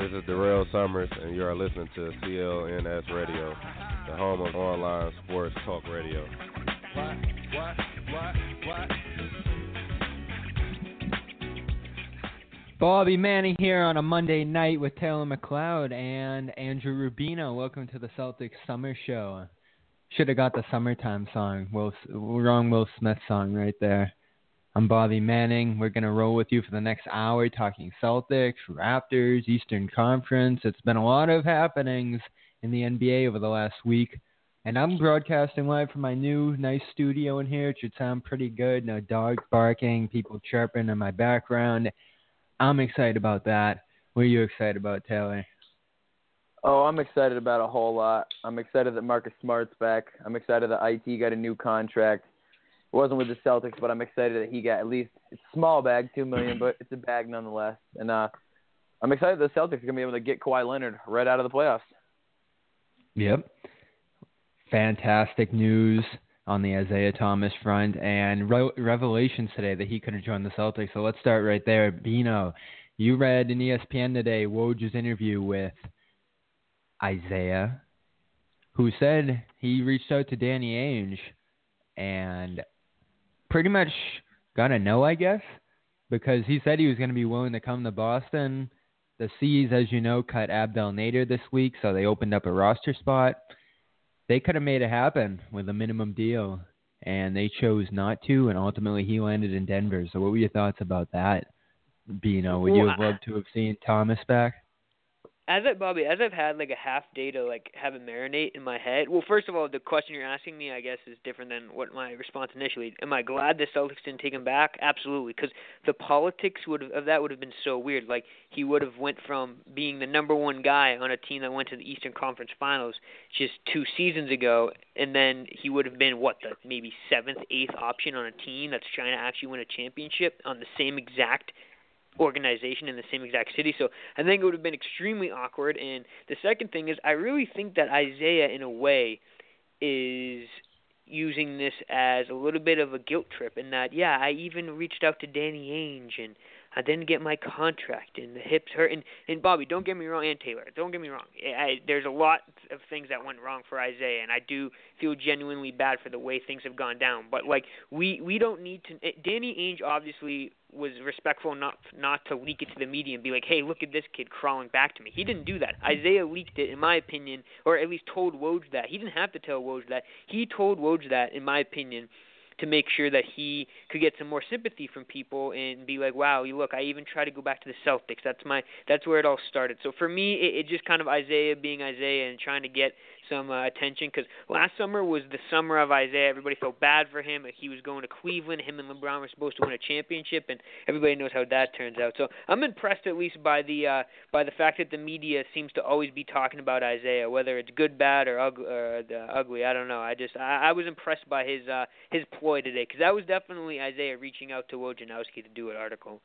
This is Darrell Summers, and you are listening to CLNS Radio, the home of online sports talk radio. What? What? Bobby Manning here on a Monday night with Taylor McLeod and Andrew Rubino. Welcome to the Celtics Summer Show. Should have got the summertime song. Wrong Will Smith song right there. I'm Bobby Manning. We're going to roll with you for the next hour talking Celtics, Raptors, Eastern Conference. It's been a lot of happenings in the NBA over the last week. And I'm broadcasting live from my new nice studio in here. It should sound pretty good. No dogs barking, people chirping in my background. I'm excited about that. What are you excited about, Taylor? Oh, I'm excited about a whole lot. I'm excited that Marcus Smart's back. I'm excited that IT got a new contract. It wasn't with the Celtics, but I'm excited that he got at least it's a small bag, $2 million, but it's a bag nonetheless. And I'm excited that the Celtics are going to be able to get Kawhi Leonard right out of the playoffs. Yep. Fantastic news on the Isaiah Thomas front and revelations today that he could have joined the Celtics. So let's start right there. Bino, you read in ESPN today Woj's interview with Isaiah, who said he reached out to Danny Ainge and pretty much got a no, I guess, because he said he was going to be willing to come to Boston. The C's, as you know, cut Abdel Nader this week, so they opened up a roster spot. They could have made it happen with a minimum deal, and they chose not to, and ultimately he landed in Denver. So what were your thoughts about that, Bino? Would you have loved to have seen Thomas back? As I've had like a half day to like have a marinate in my head. Well, first of all, the question you're asking me, I guess, is different than what my response initially. Am I glad the Celtics didn't take him back? Absolutely, because the politics would have been so weird. Like he would have went from being the number one guy on a team that went to the Eastern Conference Finals just 2 seasons ago, and then he would have been the maybe 7th, 8th option on a team that's trying to actually win a championship on the same exact organization in the same exact city. So I think it would have been extremely awkward. And the second thing is I really think that Isaiah in a way is using this as a little bit of a guilt trip in that, yeah, I even reached out to Danny Ainge and I didn't get my contract and the hips hurt. And Bobby, don't get me wrong, and Taylor, don't get me wrong. There's a lot of things that went wrong for Isaiah, and I do feel genuinely bad for the way things have gone down. But, like, we don't need to – Danny Ainge obviously was respectful enough not to leak it to the media and be like, hey, look at this kid crawling back to me. He didn't do that. Isaiah leaked it, in my opinion, or at least told Woj that. He didn't have to tell Woj that. He told Woj that, in my opinion, to make sure that he could get some more sympathy from people and be like, wow, look, I even tried to go back to the Celtics. That's where it all started. So for me, it just kind of Isaiah being Isaiah and trying to get some attention, because last summer was the summer of Isaiah. Everybody felt bad for him. He was going to Cleveland. Him and LeBron were supposed to win a championship, and everybody knows how that turns out. So I'm impressed at least by the fact that the media seems to always be talking about Isaiah, whether it's good, bad, or ugly. I don't know. I was impressed by his ploy today, because that was definitely Isaiah reaching out to Wojnarowski to do an article.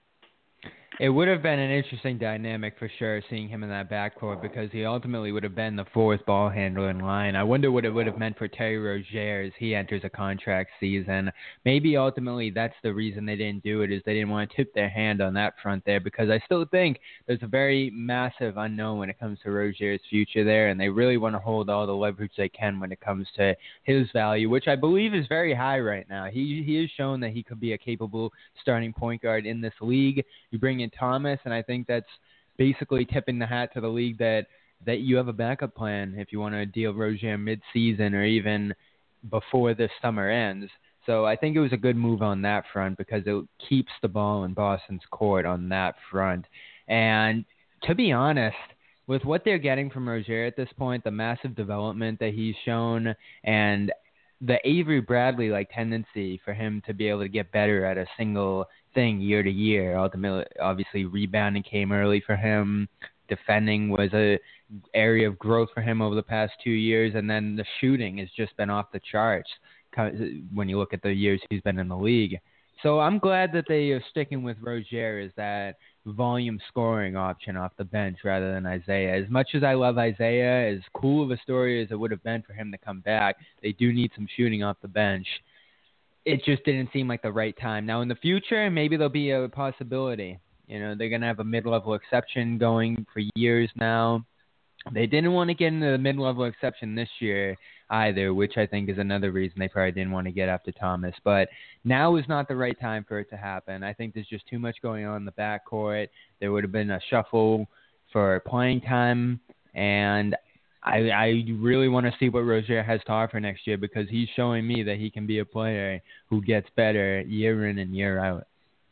It would have been an interesting dynamic for sure, seeing him in that backcourt, because he ultimately would have been the fourth ball handler in line. I wonder what it would have meant for Terry Rozier as he enters a contract season. Maybe ultimately that's the reason they didn't do it, is they didn't want to tip their hand on that front there, because I still think there's a very massive unknown when it comes to Rozier's future there, and they really want to hold all the leverage they can when it comes to his value, which I believe is very high right now. He has shown that he could be a capable starting point guard in this league. You bring in Thomas, and I think that's basically tipping the hat to the league that you have a backup plan if you want to deal Rozier mid-season or even before this summer ends. So I think it was a good move on that front, because it keeps the ball in Boston's court on that front. And to be honest, with what they're getting from Rozier at this point, the massive development that he's shown, and the Avery Bradley tendency for him to be able to get better at a single thing year to year. Ultimately, obviously, rebounding came early for him. Defending was a area of growth for him over the past 2 years, and then the shooting has just been off the charts when you look at the years he's been in the league. So I'm glad that they are sticking with Rozier as that volume scoring option off the bench rather than Isaiah. As much as I love Isaiah, as cool of a story as it would have been for him to come back, they do need some shooting off the bench. It just didn't seem like the right time. Now in the future, maybe there'll be a possibility. You know, they're going to have a mid-level exception going for years now. They didn't want to get into the mid-level exception this year either, which I think is another reason they probably didn't want to get after Thomas. But now is not the right time for it to happen. I think there's just too much going on in the backcourt. There would have been a shuffle for playing time, and I really want to see what Rozier has to offer next year, because he's showing me that he can be a player who gets better year in and year out.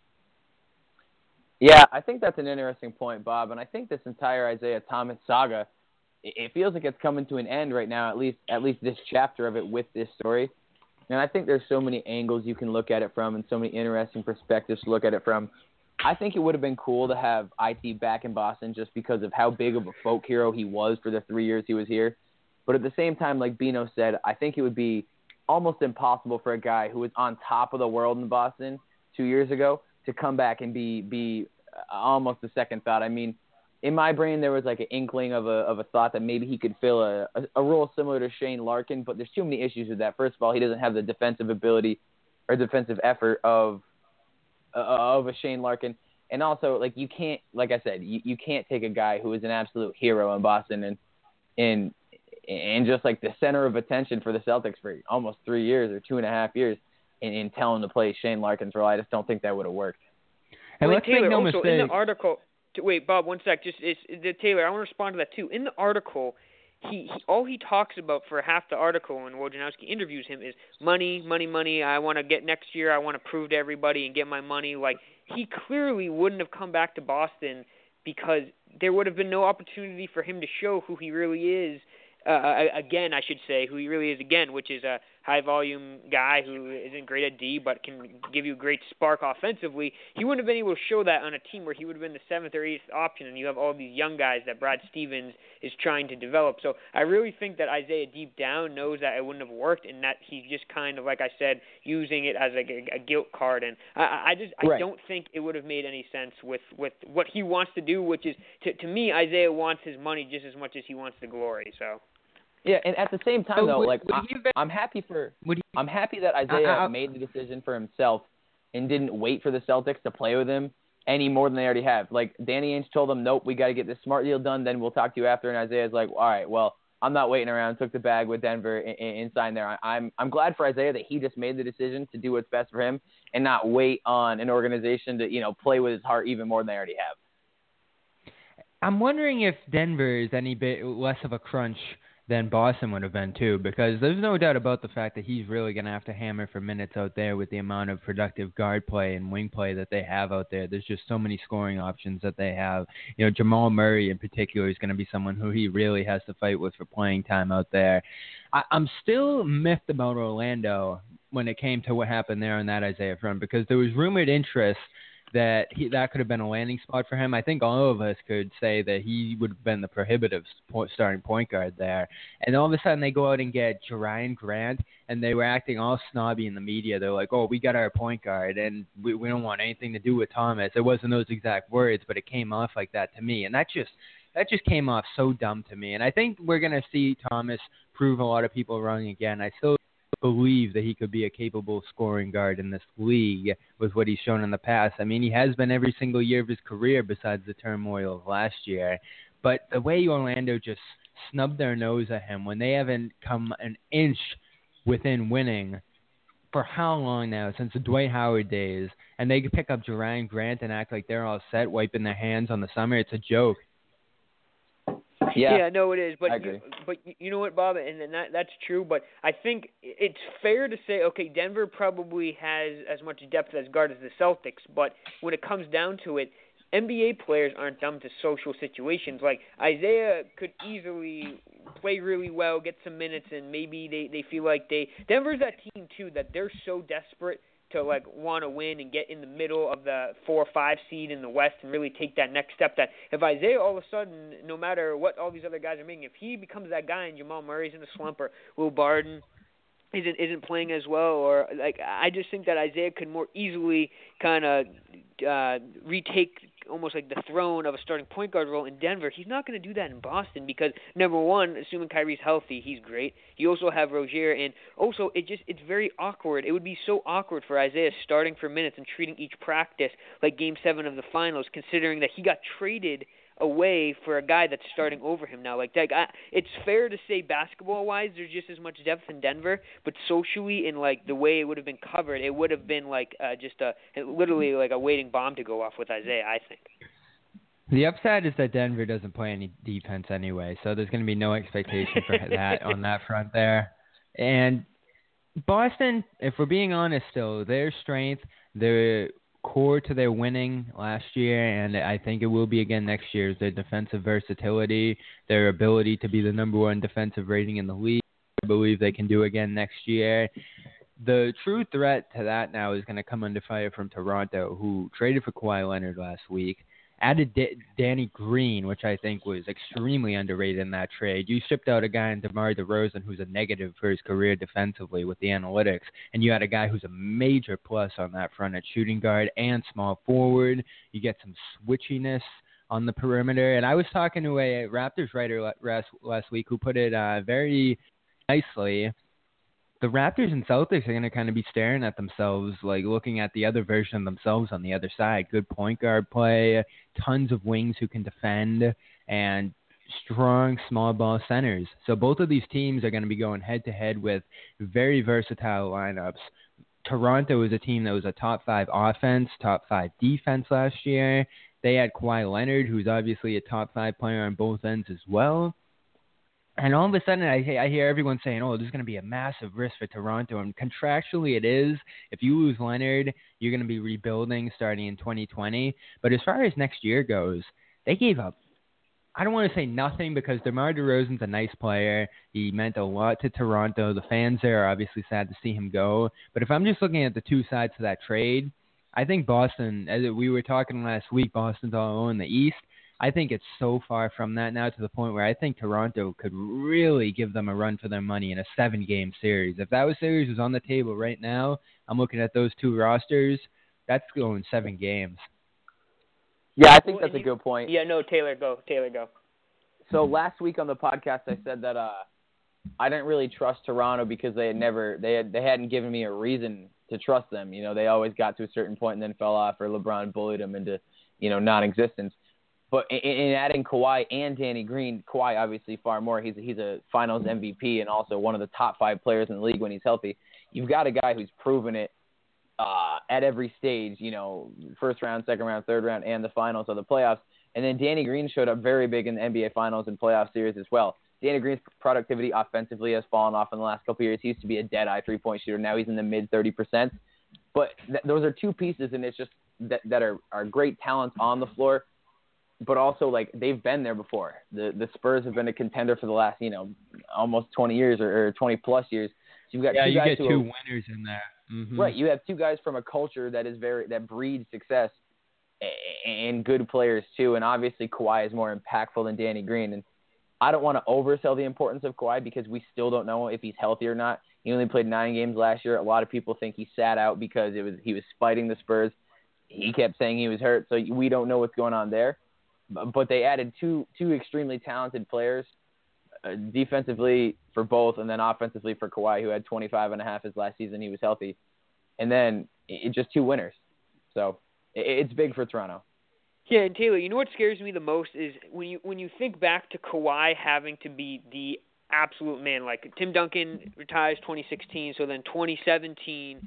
Yeah, I think that's an interesting point, Bob, and I think this entire Isaiah Thomas saga, it feels like it's coming to an end right now, at least this chapter of it with this story. And I think there's so many angles you can look at it from and so many interesting perspectives to look at it from. I think it would have been cool to have IT back in Boston just because of how big of a folk hero he was for the 3 years he was here. But at the same time, like Bino said, I think it would be almost impossible for a guy who was on top of the world in Boston 2 years ago to come back and be almost a second thought. I mean, in my brain, there was like an inkling of a thought that maybe he could fill a role similar to Shane Larkin, but there's too many issues with that. First of all, he doesn't have the defensive ability or defensive effort of a Shane Larkin. And also, like, you can't, like I said, you can't take a guy who is an absolute hero in Boston and just like the center of attention for the Celtics for almost 3 years or 2.5 years and tell him to play Shane Larkin's role. I just don't think that would have worked. And Wait, let's Taylor, make no also mistake. in the article, wait, Bob, one sec. Taylor, I want to respond to that too. In the article, he all he talks about for half the article when Wojnarowski interviews him is money, money, money. I want to get next year. I want to prove to everybody and get my money. Like, he clearly wouldn't have come back to Boston because there would have been no opportunity for him to show who he really is. Again, I should say, who he really is again, which is a high-volume guy who isn't great at D but can give you a great spark offensively. He wouldn't have been able to show that on a team where he would have been the 7th or 8th option, and you have all these young guys that Brad Stevens is trying to develop. So I really think that Isaiah deep down knows that it wouldn't have worked, and that he's just kind of, like I said, using it as a guilt card. And I don't think it would have made any sense with what he wants to do, which is, to me, Isaiah wants his money just as much as he wants the glory. So. Yeah, and at the same time, though, I'm happy I'm happy that Isaiah made the decision for himself and didn't wait for the Celtics to play with him any more than they already have. Like, Danny Ainge told him, nope, we got to get this smart deal done, then we'll talk to you after. And Isaiah's like, all right, well, I'm not waiting around. Took the bag with Denver and signed there. I'm glad for Isaiah that he just made the decision to do what's best for him and not wait on an organization to play with his heart even more than they already have. I'm wondering if Denver is any bit less of a crunch than Boston would have been too, because there's no doubt about the fact that he's really going to have to hammer for minutes out there with the amount of productive guard play and wing play that they have out there. There's just so many scoring options that they have. Jamal Murray in particular is going to be someone who he really has to fight with for playing time out there. I'm still miffed about Orlando when it came to what happened there on that Isaiah front, because there was rumored interest that could have been a landing spot for him. I think all of us could say that he would have been the prohibitive starting point guard there. And all of a sudden they go out and get Jerian Grant, and they were acting all snobby in the media. They're like, oh, we got our point guard, and we don't want anything to do with Thomas. It wasn't those exact words, but it came off like that to me. And that just came off so dumb to me. And I think we're going to see Thomas prove a lot of people wrong again. I still believe that he could be a capable scoring guard in this league with what he's shown in the past. I mean, he has been every single year of his career besides the turmoil of last year. But the way Orlando just snubbed their nose at him when they haven't come an inch within winning for how long now, since the Dwight Howard days, and they could pick up Jerian Grant and act like they're all set, wiping their hands on the summer, it's a joke. Yeah, no, it is. But I agree. But you know what, Bob, and that's true. But I think it's fair to say, okay, Denver probably has as much depth as guard as the Celtics. But when it comes down to it, NBA players aren't dumb to social situations. Like, Isaiah could easily play really well, get some minutes, and maybe they feel like Denver's that team too that they're so desperate to want to win and get in the middle of the 4 or 5 seed in the West and really take that next step. That if Isaiah all of a sudden, no matter what all these other guys are making, if he becomes that guy and Jamal Murray's in a slump or Will Barton isn't playing as well, or I just think that Isaiah could more easily kind of retake almost like the throne of a starting point guard role in Denver. He's not going to do that in Boston because, number one, assuming Kyrie's healthy, he's great. You also have Rozier, and also it's very awkward. It would be so awkward for Isaiah starting for minutes and treating each practice like Game 7 of the finals, considering that he got traded away for a guy that's starting over him now. It's fair to say basketball-wise, there's just as much depth in Denver, but socially, in like the way it would have been covered, it would have been like literally like a waiting bomb to go off with Isaiah, I think. The upside is that Denver doesn't play any defense anyway, so there's going to be no expectation for that on that front there. And Boston, if we're being honest still, their strength, their core to their winning last year, and I think it will be again next year, is their defensive versatility, their ability to be the number one defensive rating in the league. I believe they can do again next year. The true threat to that now is going to come under fire from Toronto, who traded for Kawhi Leonard last week, added Danny Green, which I think was extremely underrated in that trade. You shipped out a guy in DeMar DeRozan who's a negative for his career defensively with the analytics, and you had a guy who's a major plus on that front at shooting guard and small forward. You get some switchiness on the perimeter. And I was talking to a Raptors writer last week who put it very nicely. The Raptors and Celtics are going to kind of be staring at themselves, like looking at the other version of themselves on the other side. Good point guard play, tons of wings who can defend, and strong small ball centers. So both of these teams are going to be going head-to-head with very versatile lineups. Toronto is a team that was a top 5 offense, top 5 defense last year. They had Kawhi Leonard, who's obviously a top 5 player on both ends as well. And all of a sudden, I hear everyone saying, oh, this is going to be a massive risk for Toronto. And contractually it is. If you lose Leonard, you're going to be rebuilding starting in 2020. But as far as next year goes, they gave up. I don't want to say nothing because DeMar DeRozan's a nice player. He meant a lot to Toronto. The fans there are obviously sad to see him go. But if I'm just looking at the two sides to that trade, I think Boston, as we were talking last week, Boston's all alone in the East. I think it's so far from that now to the point where I think Toronto could really give them a run for their money in a 7-game series. If that series was on the table right now, I'm looking at those two rosters, that's going 7 games. Yeah, I think that's a good point. Yeah, no, Taylor, go. So last week on the podcast, I said that I didn't really trust Toronto because they hadn't given me a reason to trust them. You know, they always got to a certain point and then fell off, or LeBron bullied them into, non-existence. But in adding Kawhi and Danny Green, Kawhi obviously far more. He's a Finals MVP and also one of the top 5 players in the league when he's healthy. You've got a guy who's proven it at every stage, first round, second round, third round, and the finals of the playoffs. And then Danny Green showed up very big in the NBA Finals and playoff series as well. Danny Green's productivity offensively has fallen off in the last couple of years. He used to be a dead-eye three-point shooter. Now he's in the mid-30%. But those are two pieces, and it's just that are great talents on the floor. But also, like, they've been there before. The Spurs have been a contender for the last, almost 20 years or 20-plus years. So you've got two guys two winners in there. Mm-hmm. Right. You have two guys from a culture that breeds success and good players, too. And obviously, Kawhi is more impactful than Danny Green. And I don't want to oversell the importance of Kawhi because we still don't know if he's healthy or not. He only played 9 games last year. A lot of people think he sat out because he was spiting the Spurs. He kept saying he was hurt, so we don't know what's going on there. But they added two extremely talented players, defensively for both, and then offensively for Kawhi, who had 25.5 his last season. He was healthy. And then just 2 winners. So it's big for Toronto. Yeah, and Taylor, you know what scares me the most is when you think back to Kawhi having to be the absolute man. Like Tim Duncan retires 2016, so then 2017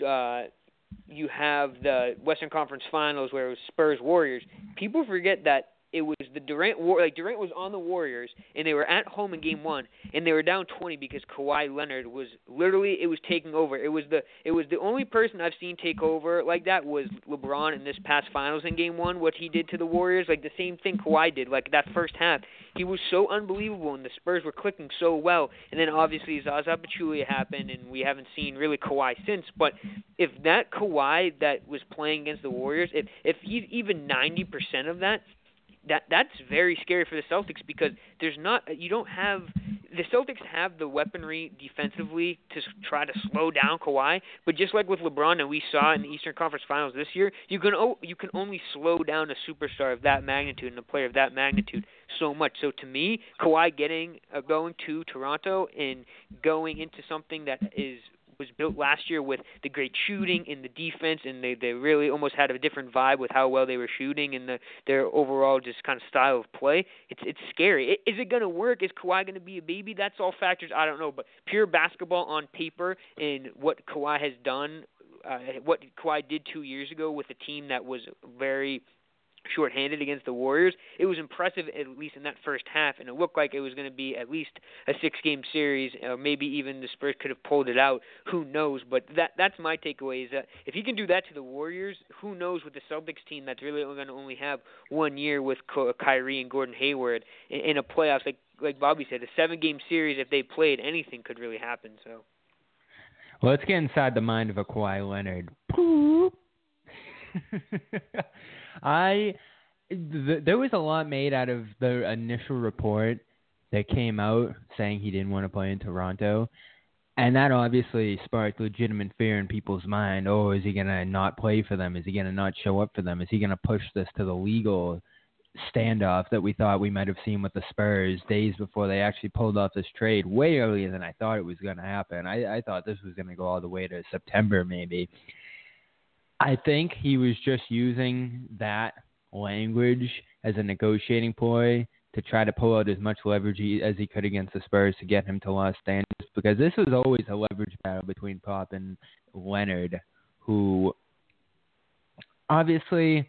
you have the Western Conference Finals where it was Spurs-Warriors. People forget that it was the Durant was on the Warriors, and they were at home in Game 1, and they were down 20 because Kawhi Leonard was taking over. It was the only person I've seen take over like that was LeBron in this past Finals in Game 1. What he did to the Warriors, like the same thing Kawhi did, like that first half, he was so unbelievable, and the Spurs were clicking so well. And then obviously Zaza Pachulia happened, and we haven't seen really Kawhi since. But if that Kawhi that was playing against the Warriors, if he's even 90% of that. That's very scary for the Celtics because you don't have the Celtics have the weaponry defensively to try to slow down Kawhi, but just like with LeBron and we saw in the Eastern Conference Finals this year, you can only slow down a superstar of that magnitude and a player of that magnitude so much. So to me, Kawhi going to Toronto and going into something that was built last year with the great shooting and the defense, and they really almost had a different vibe with how well they were shooting and their overall just kind of style of play. It's scary. Is it going to work? Is Kawhi going to be a baby? That's all factors. I don't know, but pure basketball on paper and what Kawhi has done, what Kawhi did 2 years ago with a team that was very shorthanded against the Warriors, it was impressive at least in that first half, and it looked like it was going to be at least a 6-game series, or maybe even the Spurs could have pulled it out. Who knows? But that's my takeaway, is that if he can do that to the Warriors, who knows with the Celtics team that's really going to only have 1 year with Kyrie and Gordon Hayward in a playoffs, like Bobby said, a 7-game series, if they played, anything could really happen. So, well, let's get inside the mind of a Kawhi Leonard. There was a lot made out of the initial report that came out saying he didn't want to play in Toronto, and that obviously sparked legitimate fear in people's mind. Oh, is he going to not play for them? Is he going to not show up for them? Is he going to push this to the legal standoff that we thought we might have seen with the Spurs days before they actually pulled off this trade way earlier than I thought it was going to happen? I thought this was going to go all the way to September maybe. I think he was just using that language as a negotiating ploy to try to pull out as much leverage as he could against the Spurs to get him to Los Angeles, because this was always a leverage battle between Pop and Leonard, who obviously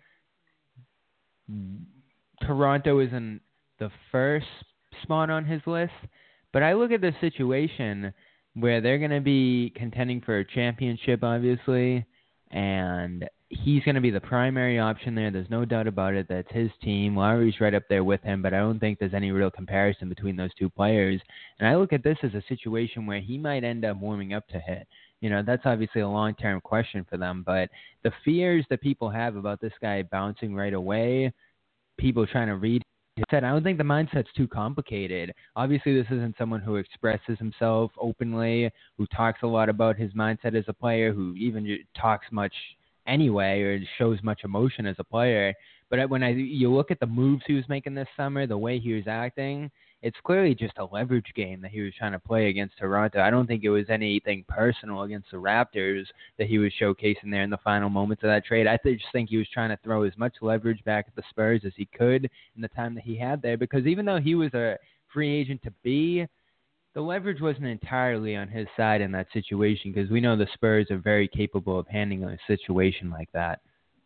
Toronto isn't the first spot on his list, but I look at this situation where they're going to be contending for a championship, obviously, and he's going to be the primary option there. There's no doubt about it. That's his team. Lowry's right up there with him, but I don't think there's any real comparison between those two players. And I look at this as a situation where he might end up warming up to hit. You know, that's obviously a long-term question for them, but the fears that people have about this guy bouncing right away, people trying to read said, I don't think the mindset's too complicated. Obviously, this isn't someone who expresses himself openly, who talks a lot about his mindset as a player, who even talks much anyway or shows much emotion as a player. But when you look at the moves he was making this summer, the way he was acting, it's clearly just a leverage game that he was trying to play against Toronto. I don't think it was anything personal against the Raptors that he was showcasing there in the final moments of that trade. I just think he was trying to throw as much leverage back at the Spurs as he could in the time that he had there, because even though he was a free agent to be, the leverage wasn't entirely on his side in that situation, because we know the Spurs are very capable of handling a situation like that.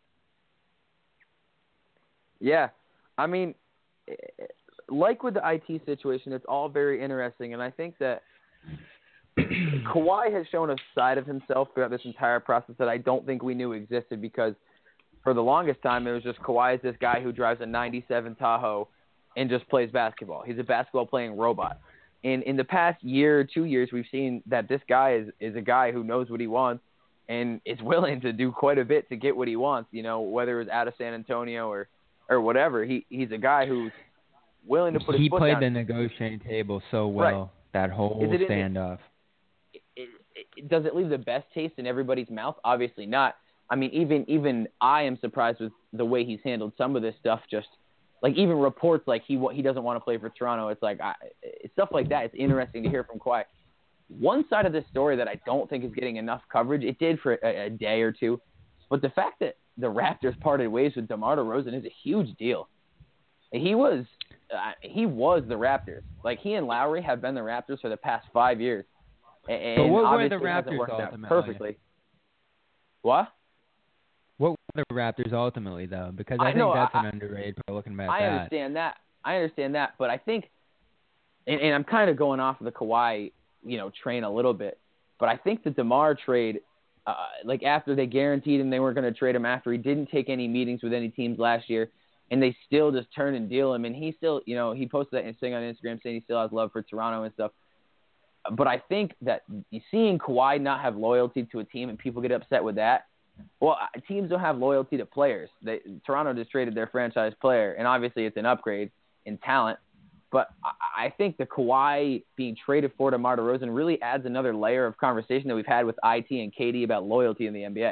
Yeah. I mean, like with the IT situation, it's all very interesting, and I think that Kawhi has shown a side of himself throughout this entire process that I don't think we knew existed, because for the longest time it was just Kawhi is this guy who drives a 97 Tahoe and just plays basketball. He's a basketball-playing robot. And in the past year or 2 years, we've seen that this guy is a guy who knows what he wants and is willing to do quite a bit to get what he wants, you know, whether it's out of San Antonio or whatever. He's a guy who's willing to put his foot down. He played the negotiating table so well, right. That whole standoff. Does it leave the best taste in everybody's mouth? Obviously not. I mean, even I am surprised with the way he's handled some of this stuff. Just like even reports like he doesn't want to play for Toronto. It's like stuff like that. It's interesting to hear from Kawhi. One side of this story that I don't think is getting enough coverage, it did for a day or two, but the fact that the Raptors parted ways with DeMar DeRozan is a huge deal. He was the Raptors. Like, he and Lowry have been the Raptors for the past 5 years. And but what were the Raptors ultimately? Perfectly. What? What were the Raptors ultimately, though? Because I think that's an underrated for looking back at that. I understand that, but I think, and I'm kind of going off of the Kawhi, train a little bit, but I think the DeMar trade, like after they guaranteed him they weren't going to trade him after he didn't take any meetings with any teams last year, and they still just turn and deal him, and he still, he posted that thing on Instagram saying he still has love for Toronto and stuff. But I think that seeing Kawhi not have loyalty to a team and people get upset with that, well, teams don't have loyalty to players. Toronto just traded their franchise player, and obviously it's an upgrade in talent. But I think the Kawhi being traded for DeMar DeRozan really adds another layer of conversation that we've had with IT and KD about loyalty in the NBA.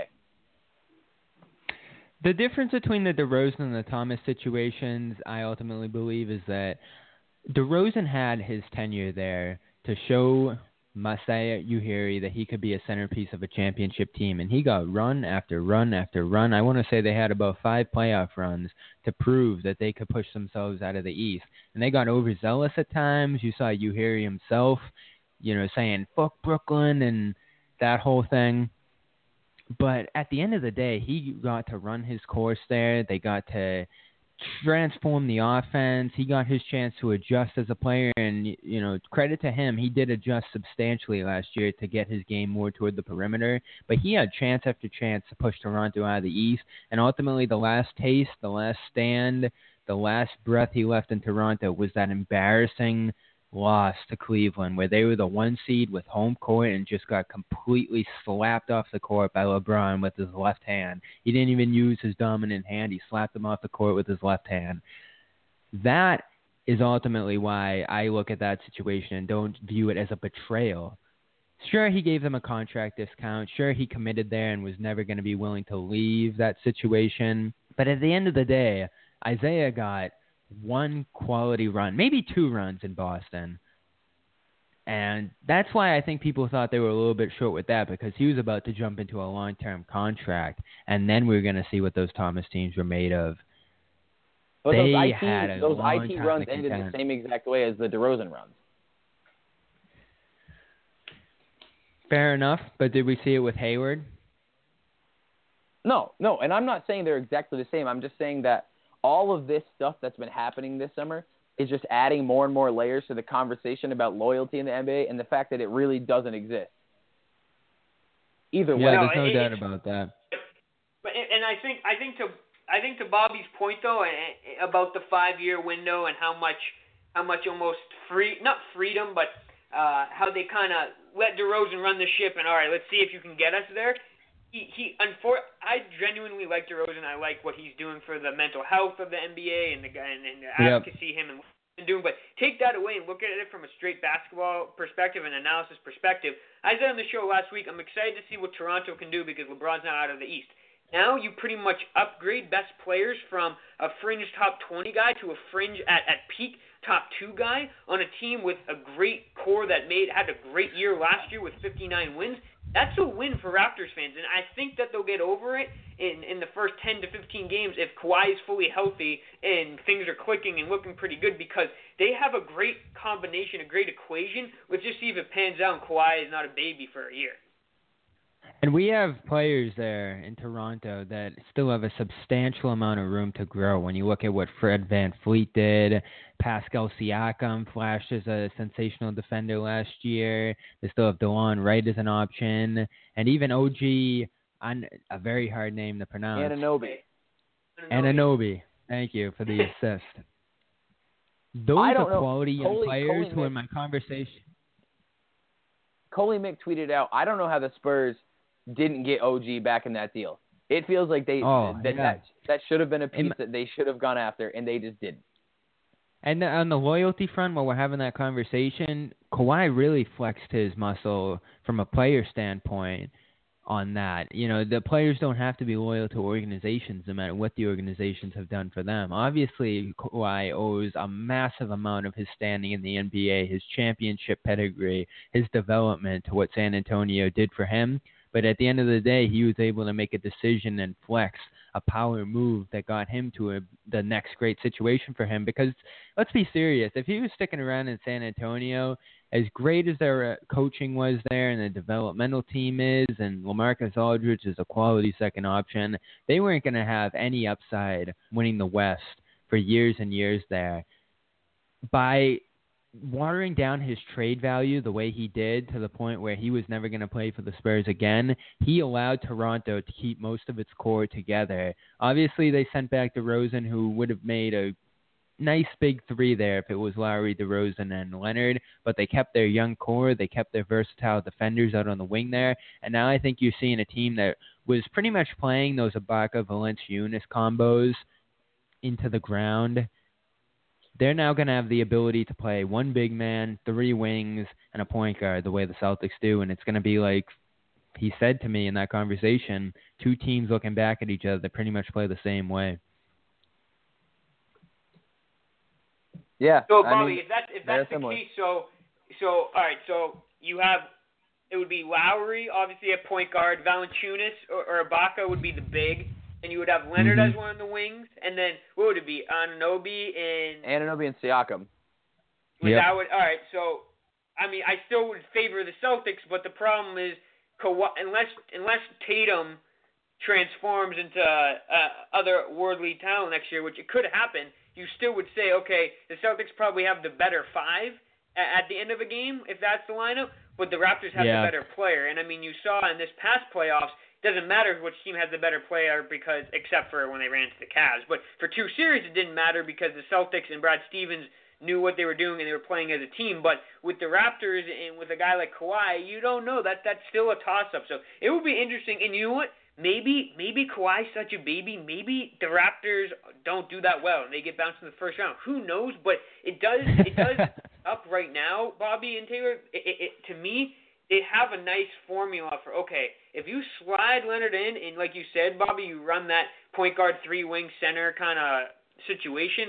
The difference between the DeRozan and the Thomas situations, I ultimately believe, is that DeRozan had his tenure there to show Masai Ujiri that he could be a centerpiece of a championship team, and he got run after run after run. I want to say they had about 5 playoff runs to prove that they could push themselves out of the East, and they got overzealous at times. You saw Ujiri himself, saying "fuck Brooklyn" and that whole thing. But at the end of the day, he got to run his course there. They got to transform the offense. He got his chance to adjust as a player, and credit to him, he did adjust substantially last year to get his game more toward the perimeter. But he had chance after chance to push Toronto out of the East, and ultimately the last taste, the last stand, the last breath he left in Toronto was that embarrassing loss to Cleveland, where they were the 1 seed with home court and just got completely slapped off the court by LeBron with his left hand. He didn't even use his dominant hand. He slapped him off the court with his left hand. That is ultimately why I look at that situation and don't view it as a betrayal. Sure, he gave them a contract discount. Sure, he committed there and was never going to be willing to leave that situation. But at the end of the day, Isaiah got 1 quality run, maybe 2 runs in Boston. And that's why I think people thought they were a little bit short with that, because he was about to jump into a long-term contract, and then we were going to see what those Thomas teams were made of. But those IT runs ended the same exact way as the DeRozan runs. Fair enough, but did we see it with Hayward? No, and I'm not saying they're exactly the same. I'm just saying that all of this stuff that's been happening this summer is just adding more and more layers to the conversation about loyalty in the NBA and the fact that it really doesn't exist. Either way. Yeah, there's no doubt about that. But I think to Bobby's point though about the 5-year window and how much almost not freedom, but how they kind of let DeRozan run the ship and all right, let's see if you can get us there. I genuinely like DeRozan. I like what he's doing for the mental health of the NBA and the advocacy him and doing. But take that away and look at it from a straight basketball perspective and analysis perspective. I said on the show last week, I'm excited to see what Toronto can do because LeBron's not out of the East. Now you pretty much upgrade best players from a fringe top 20 guy to a fringe at peak top 2 guy on a team with a great core that had a great year last year with 59 wins. That's a win for Raptors fans, and I think that they'll get over it in the first 10 to 15 games if Kawhi is fully healthy and things are clicking and looking pretty good because they have a great combination, a great equation. Let's just see if it pans out and Kawhi is not a baby for a year. And we have players there in Toronto that still have a substantial amount of room to grow. When you look at what Fred VanVleet did, Pascal Siakam flashed as a sensational defender last year. They still have DeLon Wright as an option. And even OG, a very hard name to pronounce. Anunoby. Thank you for the assist. Those are quality young players who in my conversation. Coley Mick tweeted out, I don't know how the Spurs didn't get OG back in that deal. It feels like that should have been a piece that they should have gone after, and they just didn't. And on the loyalty front, while we're having that conversation, Kawhi really flexed his muscle from a player standpoint on that. The players don't have to be loyal to organizations no matter what the organizations have done for them. Obviously, Kawhi owes a massive amount of his standing in the NBA, his championship pedigree, his development to what San Antonio did for him. But at the end of the day, he was able to make a decision and flex a power move that got him to the next great situation for him. Because let's be serious, if he was sticking around in San Antonio, as great as their coaching was there and the developmental team is, and LaMarcus Aldridge is a quality second option, they weren't going to have any upside winning the West for years and years there. By watering down his trade value the way he did to the point where he was never going to play for the Spurs again, he allowed Toronto to keep most of its core together. Obviously, they sent back DeRozan, who would have made a nice big 3 there if it was Lowry, DeRozan, and Leonard, but they kept their young core, they kept their versatile defenders out on the wing there, and now I think you're seeing a team that was pretty much playing those Ibaka, Valanciunas combos into the ground they're now going to have the ability to play one big man, 3 wings, and a point guard the way the Celtics do, and it's going to be like he said to me in that conversation, 2 teams looking back at each other that pretty much play the same way. Yeah. So I Bobby, mean, if that's the similar. case, so all right, so you have it would be Lowry obviously at point guard, Valanciunas or Ibaka would be the big, and you would have Leonard as one of the wings, and then what would it be? Anunoby and Siakam. Yep. All right, so I mean, I still would favor the Celtics, but the problem is Kawhi, unless Tatum transforms into otherworldly talent next year, which it could happen, you still would say, okay, the Celtics probably have the better 5 at the end of a game if that's the lineup, but the Raptors have the better player. And I mean, you saw in this past playoffs, it doesn't matter which team has the better player because except for when they ran into the Cavs. But for 2 series, it didn't matter because the Celtics and Brad Stevens knew what they were doing and they were playing as a team. But with the Raptors and with a guy like Kawhi, you don't know. That's still a toss-up. So it will be interesting. And you know what? Maybe Kawhi's such a baby. Maybe the Raptors don't do that well and they get bounced in the first round. Who knows? But it does up right now, Bobby and Taylor. To me, they have a nice formula for, okay, if you slide Leonard in and like you said, Bobby, you run that point guard 3-wing center kind of situation,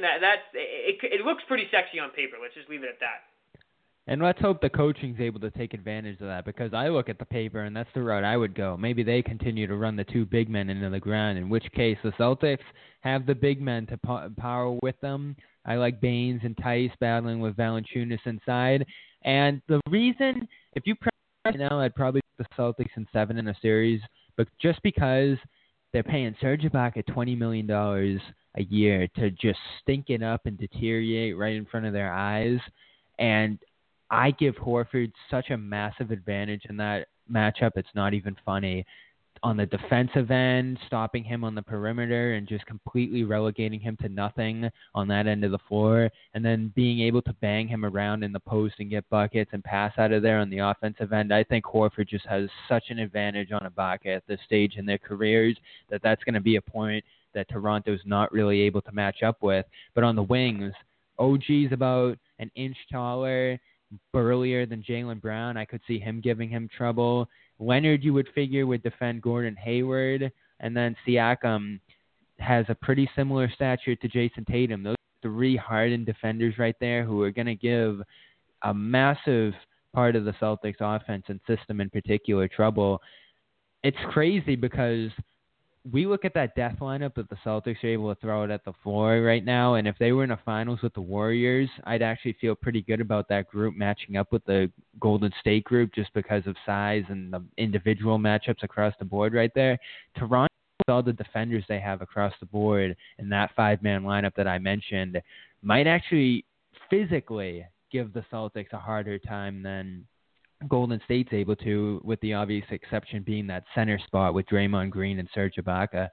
it looks pretty sexy on paper. Let's just leave it at that. And let's hope the coaching's able to take advantage of that, because I look at the paper and that's the route I would go. Maybe they continue to run the 2 big men into the ground, in which case the Celtics have the big men to power with them. I like Baines and Tice battling with Valanciunas inside. And the reason, if you press right now, I'd probably put the Celtics in 7 in a series, but just because they're paying Serge Ibaka $20 million a year to just stink it up and deteriorate right in front of their eyes. And I give Horford such a massive advantage in that matchup. It's not even funny. On the defensive end, stopping him on the perimeter and just completely relegating him to nothing on that end of the floor, and then being able to bang him around in the post and get buckets and pass out of there on the offensive end. I think Horford just has such an advantage on Ibaka at this stage in their careers that's going to be a point that Toronto's not really able to match up with. But on the wings, OG's about an inch taller, burlier than Jaylen Brown. I could see him giving him trouble. Leonard, you would figure, would defend Gordon Hayward, and then Siakam has a pretty similar stature to Jason Tatum. Those 3 hardened defenders right there who are going to give a massive part of the Celtics offense and system in particular trouble. It's crazy because we look at that death lineup that the Celtics are able to throw it at the floor right now, and if they were in a finals with the Warriors, I'd actually feel pretty good about that group matching up with the Golden State group just because of size and the individual matchups across the board right there. Toronto, with all the defenders they have across the board in that 5-man lineup that I mentioned, might actually physically give the Celtics a harder time than Golden State's able to, with the obvious exception being that center spot with Draymond Green and Serge Ibaka.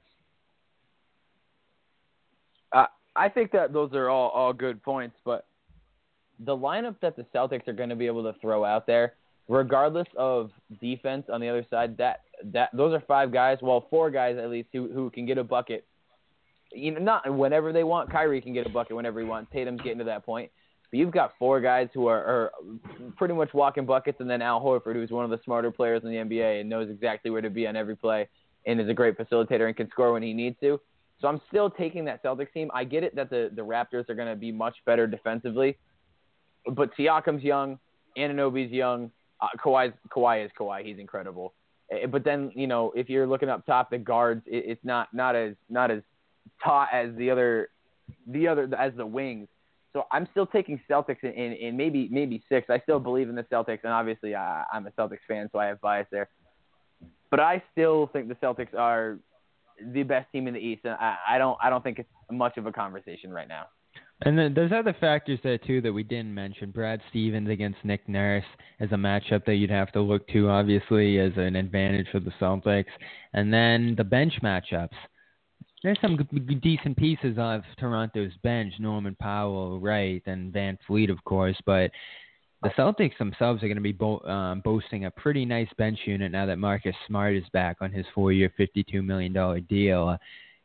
I think that those are all good points, but the lineup that the Celtics are going to be able to throw out there, regardless of defense on the other side, that those are 5 guys, 4 guys at least, who can get a bucket. You know, not whenever they want. Kyrie can get a bucket whenever he wants. Tatum's getting to that point. But you've got 4 guys who are pretty much walking buckets, and then Al Horford, who's one of the smarter players in the NBA and knows exactly where to be on every play and is a great facilitator and can score when he needs to. So I'm still taking that Celtics team. I get it that the Raptors are going to be much better defensively, but Siakam's young, Anunoby's young, Kawhi is Kawhi. He's incredible. But then, you know, if you're looking up top, the guards, it's not as taut as the wings. So I'm still taking Celtics in maybe 6. I still believe in the Celtics, and obviously I'm a Celtics fan, so I have bias there. But I still think the Celtics are the best team in the East, and I don't think it's much of a conversation right now. And then there's other factors there, too, that we didn't mention. Brad Stevens against Nick Nurse is a matchup that you'd have to look to, obviously, as an advantage for the Celtics. And then the bench matchups. There's some decent pieces of Toronto's bench, Norman Powell, Wright, and Van Fleet, of course, but the Celtics themselves are going to be boasting a pretty nice bench unit now that Marcus Smart is back on his 4-year, $52 million deal.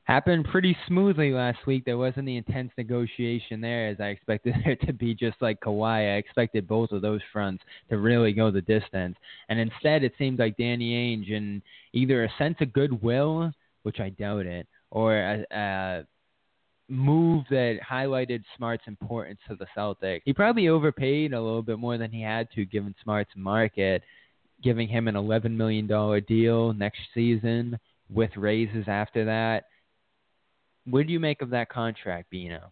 happened pretty smoothly last week. There wasn't the intense negotiation there as I expected there to be, just like Kawhi. I expected both of those fronts to really go the distance. And instead, it seemed like Danny Ainge, in either a sense of goodwill, which I doubt it, or a move that highlighted Smart's importance to the Celtics. He probably overpaid a little bit more than he had to, given Smart's market, giving him an $11 million deal next season with raises after that. What do you make of that contract, Bino?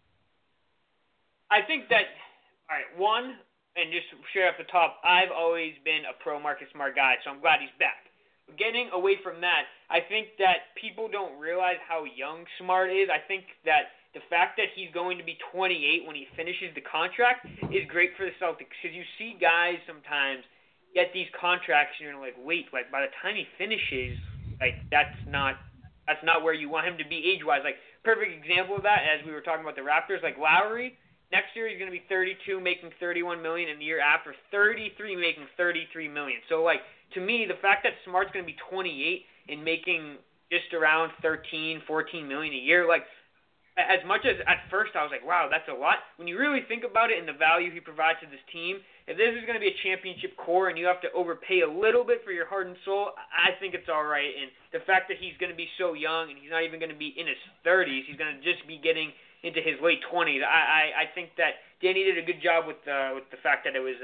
I think that, all right, one, and just straight off the top, I've always been a pro Marcus Smart guy, so I'm glad he's back. But getting away from that, I think that people don't realize how young Smart is. I think that the fact that he's going to be 28 when he finishes the contract is great for the Celtics, because you see guys sometimes get these contracts and you're like, wait, like by the time he finishes, like that's not where you want him to be age-wise. Like, perfect example of that, as we were talking about the Raptors, like Lowry, next year he's going to be 32 making $31 million, and the year after 33 making $33 million. So, like, to me, the fact that Smart's going to be 28 and making just around $13, $14 million a year, like, as much as at first I was like, wow, that's a lot, when you really think about it and the value he provides to this team, if this is going to be a championship core and you have to overpay a little bit for your heart and soul, I think it's all right. And the fact that he's going to be so young and he's not even going to be in his 30s, he's going to just be getting into his late 20s. I think that Danny did a good job with the fact that it was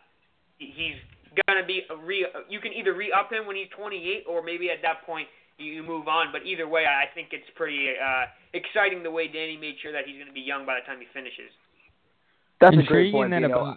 he's going to be you can either re-up him when he's 28 or maybe at that point you move on. But either way, I think it's pretty exciting the way Danny made sure that he's going to be young by the time he finishes. That's a great point. That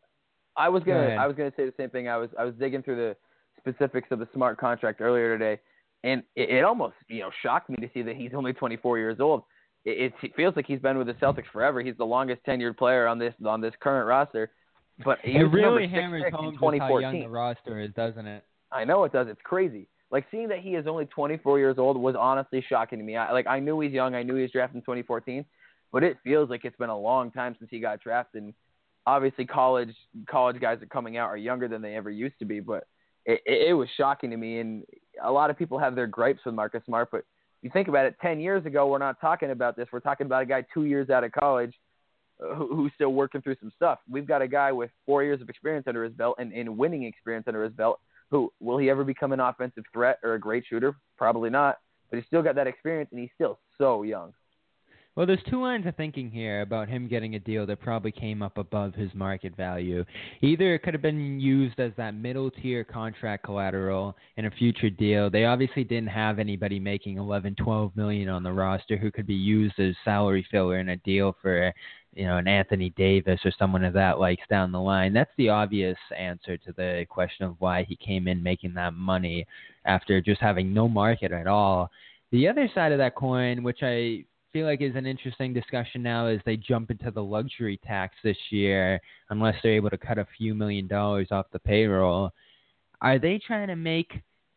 I was gonna say the same thing. I was digging through the specifics of the Smart contract earlier today, and it almost shocked me to see that he's only 24 years old. It feels like he's been with the Celtics forever. He's the longest tenured player on this current roster. But it really hammers home just how young the roster is, doesn't it? I know it does. It's crazy. Like, seeing that he is only 24 years old was honestly shocking to me. I knew he's young. I knew he was drafted in 2014, but it feels like it's been a long time since he got drafted. And obviously, college guys that coming out are younger than they ever used to be. But it was shocking to me. And a lot of people have their gripes with Marcus Smart, but you think about it, 10 years ago, we're not talking about this. We're talking about a guy 2 years out of college who's still working through some stuff. We've got a guy with 4 years of experience under his belt and winning experience under his belt. Who will he ever become an offensive threat or a great shooter? Probably not. But he's still got that experience, and he's still so young. Well, there's two lines of thinking here about him getting a deal that probably came up above his market value. Either it could have been used as that middle-tier contract collateral in a future deal. They obviously didn't have anybody making $11-12 million on the roster who could be used as salary filler in a deal for an Anthony Davis or someone of that likes down the line. That's the obvious answer to the question of why he came in making that money after just having no market at all. The other side of that coin, which I feel like is an interesting discussion now, is they jump into the luxury tax this year unless they're able to cut a few $1 million off the payroll. Are they trying to make,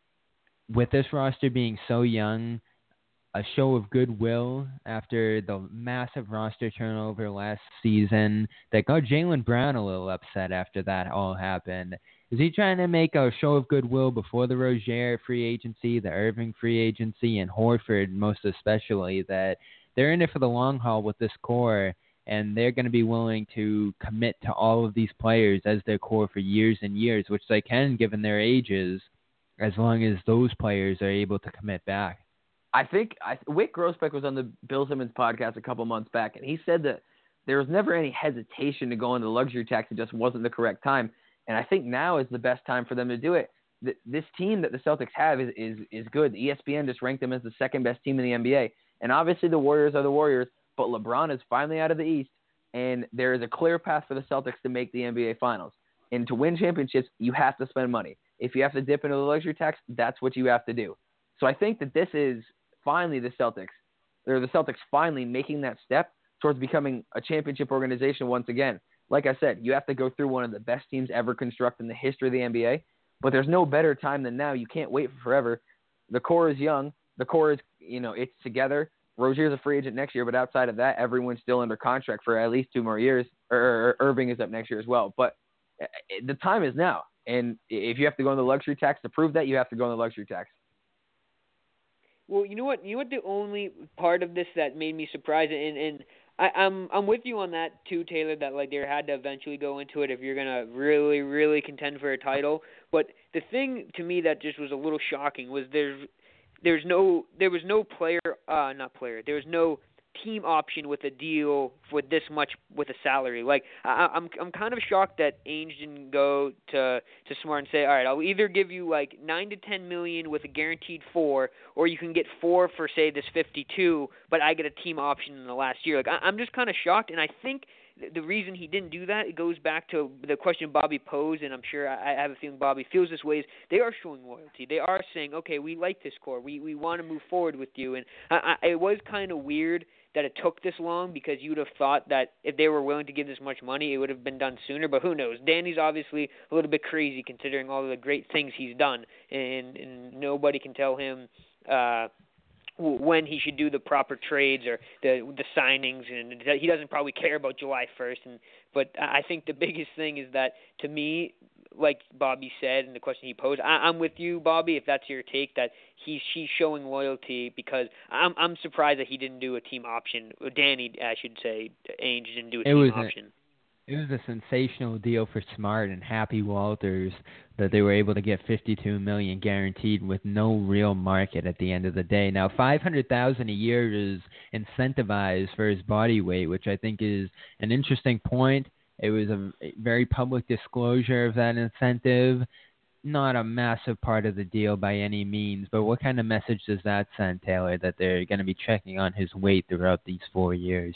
with this roster being so young, a show of goodwill after the massive roster turnover last season that got Jaylen Brown a little upset after that all happened? Is he trying to make a show of goodwill before the Rozier free agency, the Irving free agency, and Horford most especially, that they're in it for the long haul with this core and they're going to be willing to commit to all of these players as their core for years and years, which they can given their ages, as long as those players are able to commit back? I think Wick Grossbeck was on the Bill Simmons podcast a couple months back, and he said that there was never any hesitation to go into the luxury tax. It just wasn't the correct time. And I think now is the best time for them to do it. This team that the Celtics have is good. ESPN just ranked them as the second best team in the NBA. And obviously the Warriors are the Warriors, but LeBron is finally out of the East, and there is a clear path for the Celtics to make the NBA Finals. And to win championships, you have to spend money. If you have to dip into the luxury tax, that's what you have to do. So I think that this is finally the Celtics finally making that step towards becoming a championship organization once again. Like I said, you have to go through one of the best teams ever constructed in the history of the NBA, but there's no better time than now. You can't wait for forever. The core is young. The core is, it's together. Rozier's a free agent next year, but outside of that, everyone's still under contract for at least 2 more years. Irving is up next year as well. But the time is now. And if you have to go in the luxury tax to prove that, you have to go in the luxury tax. Well, you know what? The only part of this that made me surprised, and I'm with you on that too, Taylor. That like they had to eventually go into it if you're gonna really contend for a title. But the thing to me that just was a little shocking was there was no team option with a deal for this much with a salary. Like I'm kind of shocked that Ainge didn't go to Smart and say, all right, I'll either give you like 9 to 10 million with a guaranteed 4, or you can get 4 for say this 52, but I get a team option in the last year. Like I'm just kind of shocked, and I think the reason he didn't do that, it goes back to the question Bobby posed, and I'm sure I have a feeling Bobby feels this way, is they are showing loyalty. They are saying, okay, we like this core. We want to move forward with you. And it was kind of weird that it took this long, because you would have thought that if they were willing to give this much money, it would have been done sooner. But who knows? Danny's obviously a little bit crazy considering all of the great things he's done, and nobody can tell him when he should do the proper trades or the signings, and he doesn't probably care about July 1st. But I think the biggest thing is that, to me, like Bobby said in the question he posed, I'm with you, Bobby, if that's your take, that she's showing loyalty, because I'm surprised that he didn't do a team option. Danny, I should say, Ainge didn't do a team option. It was a sensational deal for Smart and Happy Walters that they were able to get $52 million guaranteed with no real market at the end of the day. Now, $500,000 a year is incentivized for his body weight, which I think is an interesting point. It was a very public disclosure of that incentive. Not a massive part of the deal by any means, but what kind of message does that send, Taylor, that they're going to be checking on his weight throughout these 4 years?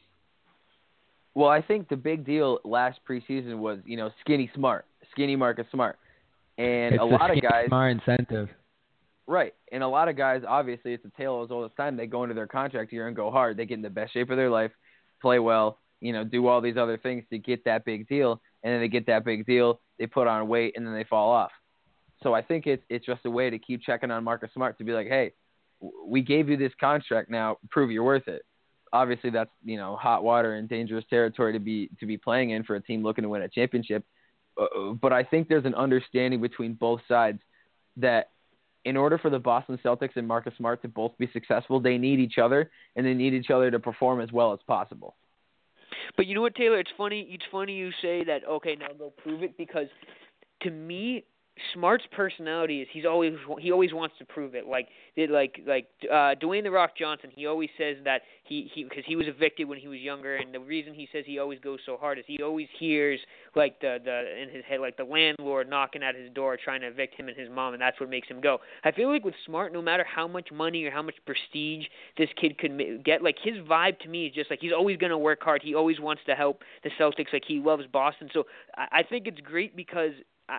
Well, I think the big deal last preseason was, skinny Marcus Smart. And it's a lot of guys. Smart incentive. Right. And a lot of guys, obviously, it's a tale as old as time. They go into their contract year and go hard. They get in the best shape of their life, play well, do all these other things to get that big deal. And then they get that big deal, they put on weight, and then they fall off. So I think it's just a way to keep checking on Marcus Smart, to be like, hey, we gave you this contract, now prove you're worth it. Obviously, that's hot water and dangerous territory to be playing in for a team looking to win a championship. But I think there's an understanding between both sides that in order for the Boston Celtics and Marcus Smart to both be successful, they need each other, and they need each other to perform as well as possible. But you know what, Taylor? It's funny you say that. Okay, now go prove it, because to me, Smart's personality is he always wants to prove it. Like Dwayne the Rock Johnson, he always says that he because he was evicted when he was younger, and the reason he says he always goes so hard is he always hears like the in his head, like the landlord knocking at his door trying to evict him and his mom, and that's what makes him go. I feel like with Smart, no matter how much money or how much prestige this kid could get, like his vibe to me is just like he's always going to work hard. He always wants to help the Celtics. Like he loves Boston. So I think it's great, because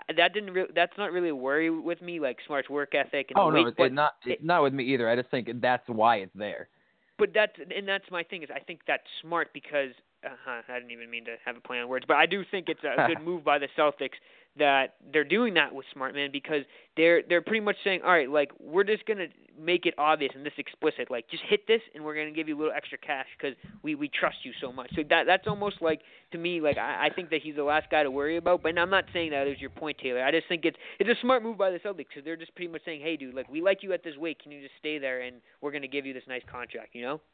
that's not really a worry with me, like Smart's work ethic. And it's not with me either. I just think that's why it's there. But that's my thing, is I think that's smart, because I didn't even mean to have a play on words, but I do think it's a good move by the Celtics that they're doing that with Smart, man, because they're pretty much saying, all right, like we're just gonna make it obvious and this explicit, like just hit this and we're gonna give you a little extra cash because we trust you so much. So that's almost like, to me, like I think that he's the last guy to worry about. But I'm not saying that is your point, Taylor. I just think it's a smart move by the Celtics, because they're just pretty much saying, hey, dude, like we like you at this weight. Can you just stay there and we're gonna give you this nice contract,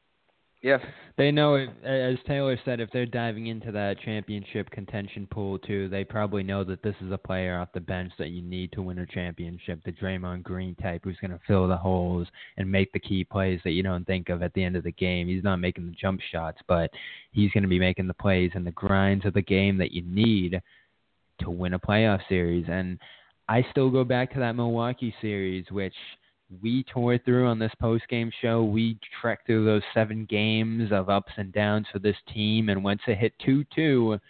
Yes. They know, as Taylor said, if they're diving into that championship contention pool too, they probably know that this is a player off the bench that you need to win a championship, the Draymond Green type who's going to fill the holes and make the key plays that you don't think of at the end of the game. He's not making the jump shots, but he's going to be making the plays and the grinds of the game that you need to win a playoff series. And I still go back to that Milwaukee series, which we tore through on this post-game show. We trekked through those 7 games of ups and downs for this team, and once it hit 2-2,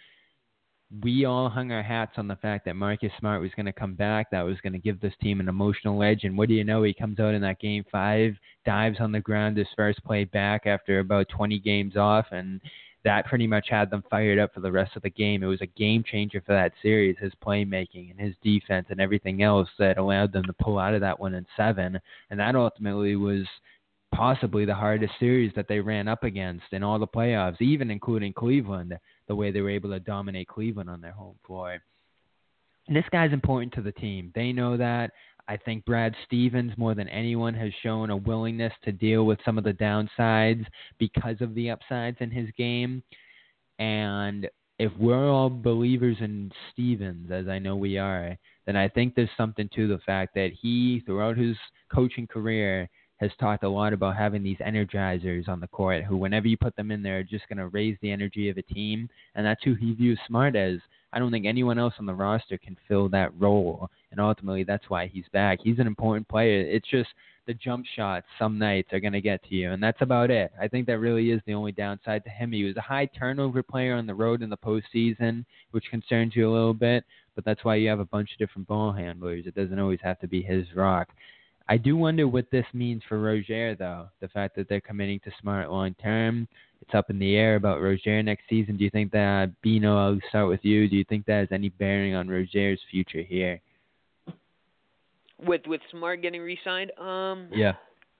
we all hung our hats on the fact that Marcus Smart was going to come back. That was going to give this team an emotional edge, and what do you know? He comes out in that Game 5, dives on the ground his first play back after about 20 games off, and that pretty much had them fired up for the rest of the game. It was a game changer for that series, his playmaking and his defense and everything else that allowed them to pull out of that one in 7. And that ultimately was possibly the hardest series that they ran up against in all the playoffs, even including Cleveland, the way they were able to dominate Cleveland on their home floor. And this guy's important to the team. They know that. I think Brad Stevens, more than anyone, has shown a willingness to deal with some of the downsides because of the upsides in his game. And if we're all believers in Stevens, as I know we are, then I think there's something to the fact that he, throughout his coaching career, has talked a lot about having these energizers on the court who, whenever you put them in there, are just going to raise the energy of a team. And that's who he views Smart as. I don't think anyone else on the roster can fill that role. And ultimately, that's why he's back. He's an important player. It's just the jump shots some nights are going to get to you. And that's about it. I think that really is the only downside to him. He was a high turnover player on the road in the postseason, which concerns you a little bit. But that's why you have a bunch of different ball handlers. It doesn't always have to be his rock. I do wonder what this means for Rozier, though. The fact that they're committing to Smart long term. It's up in the air about Rozier next season. Do you think that, Bino, I'll start with you. Do you think that has any bearing on Rozier's future here? With Smart getting re-signed? Yeah.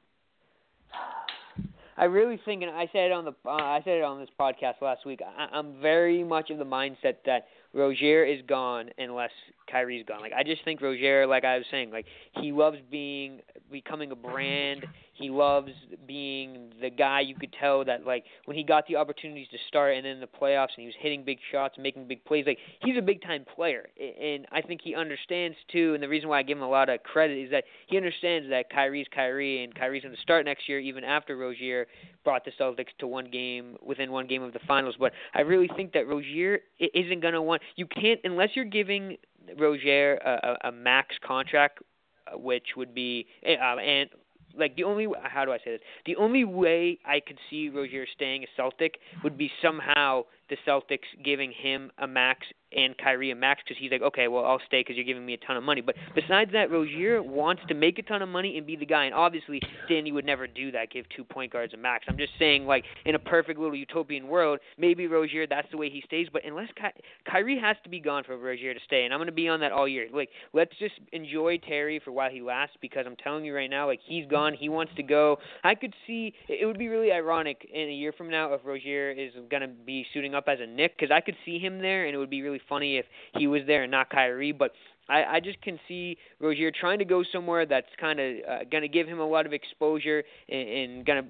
I really think, and I said it on this podcast last week, I'm very much of the mindset that Rozier is gone unless Kyrie's gone. Like, I just think Rozier, like I was saying, like, he loves becoming a brand. He loves being the guy you could tell that, like, when he got the opportunities to start and then in the playoffs and he was hitting big shots and making big plays, like, he's a big-time player. And I think he understands, too, and the reason why I give him a lot of credit is that he understands that Kyrie's Kyrie and Kyrie's going to start next year even after Rozier brought the Celtics to within one game of the finals. But I really think that Rozier isn't going to want – you can't – unless you're giving Rozier a max contract, which would be and – like, the only – how do I say this? The only way I could see Rozier staying a Celtic would be somehow the Celtics giving him a max and Kyrie a max because he's like, okay, well, I'll stay because you're giving me a ton of money. But besides that, Rozier wants to make a ton of money and be the guy. And obviously, Danny would never do that, give 2 point guards a max. I'm just saying, like, in a perfect little utopian world, maybe Rozier, that's the way he stays. But unless Kyrie has to be gone for Rozier to stay, and I'm going to be on that all year. Like, let's just enjoy Terry for while he lasts because I'm telling you right now, like, he's gone. He wants to go. I could see – it would be really ironic in a year from now if Rozier is going to be suiting up as a Knick because I could see him there, and it would be really funny if he was there and not Kyrie. But I just can see Rozier trying to go somewhere that's kind of going to give him a lot of exposure and going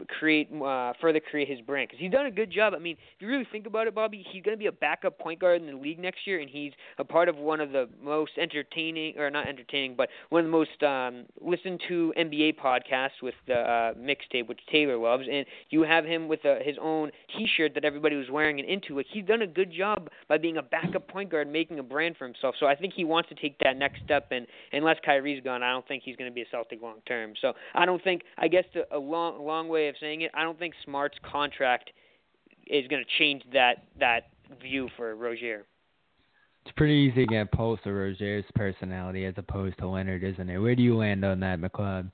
to further create his brand. Because he's done a good job. I mean, if you really think about it, Bobby, he's going to be a backup point guard in the league next year, and he's a part of one of the most entertaining, or not entertaining, but one of the most listened to NBA podcasts with the mixtape, which Taylor loves. And you have him with his own T-shirt that everybody was wearing and into. Like, he's done a good job by being a backup point guard, making a brand for himself. So I think he wants to take that next step, and unless Kyrie's gone, I don't think he's going to be a Celtic long term. So I don't think, I guess a long way of saying it, I don't think Smart's contract is going to change that view for Rozier. It's pretty easy to get pulse of Rozier's personality as opposed to Leonard, isn't it? Where do you land on that, McLeod?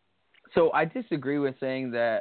So I disagree with saying that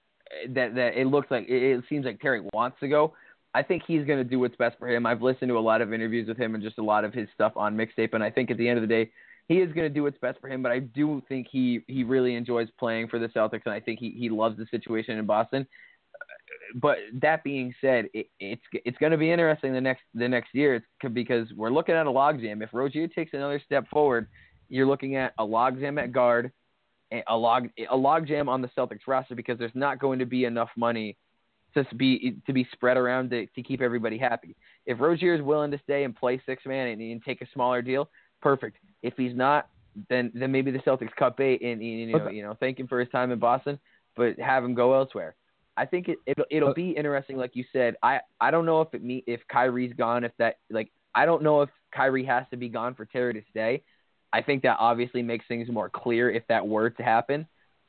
it looks like it seems like Terry wants to go. I think he's going to do what's best for him. I've listened to a lot of interviews with him and just a lot of his stuff on Mixtape, and I think at the end of the day, he is going to do what's best for him. But I do think he really enjoys playing for the Celtics, and I think he loves the situation in Boston. But that being said, it's going to be interesting the next year because we're looking at a logjam. If Rozier takes another step forward, you're looking at a logjam at guard, a logjam on the Celtics roster because there's not going to be enough money to be spread around to keep everybody happy. If Rozier is willing to stay and play six-man and take a smaller deal, perfect. If he's not, then maybe the Celtics cut bait and thank him for his time in Boston, but have him go elsewhere. I think it'll be interesting, like you said. I don't know if Kyrie's gone. I don't know if Kyrie has to be gone for Terry to stay. I think that obviously makes things more clear if that were to happen.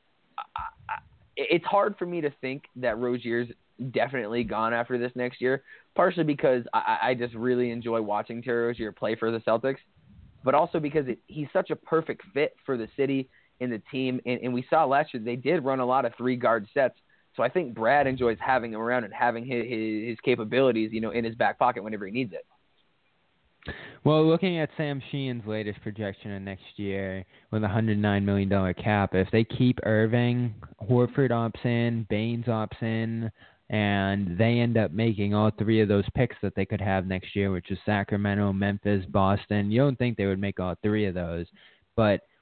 It's hard for me to think that Rozier's definitely gone after this next year, partially because I just really enjoy watching Terry Rozier play for the Celtics, but also because he's such a perfect fit for the city and the team. And we saw last year they did run a lot of 3-guard sets. So I think Brad enjoys having him around and having his capabilities, in his back pocket whenever he needs it. Well, looking at Sam Sheehan's latest projection of next year with a $109 million cap, if they keep Irving, Horford opts in, Baines opts in, and they end up making all 3 of those picks that they could have next year, which is Sacramento, Memphis, Boston. You don't think they would make all 3 of those. But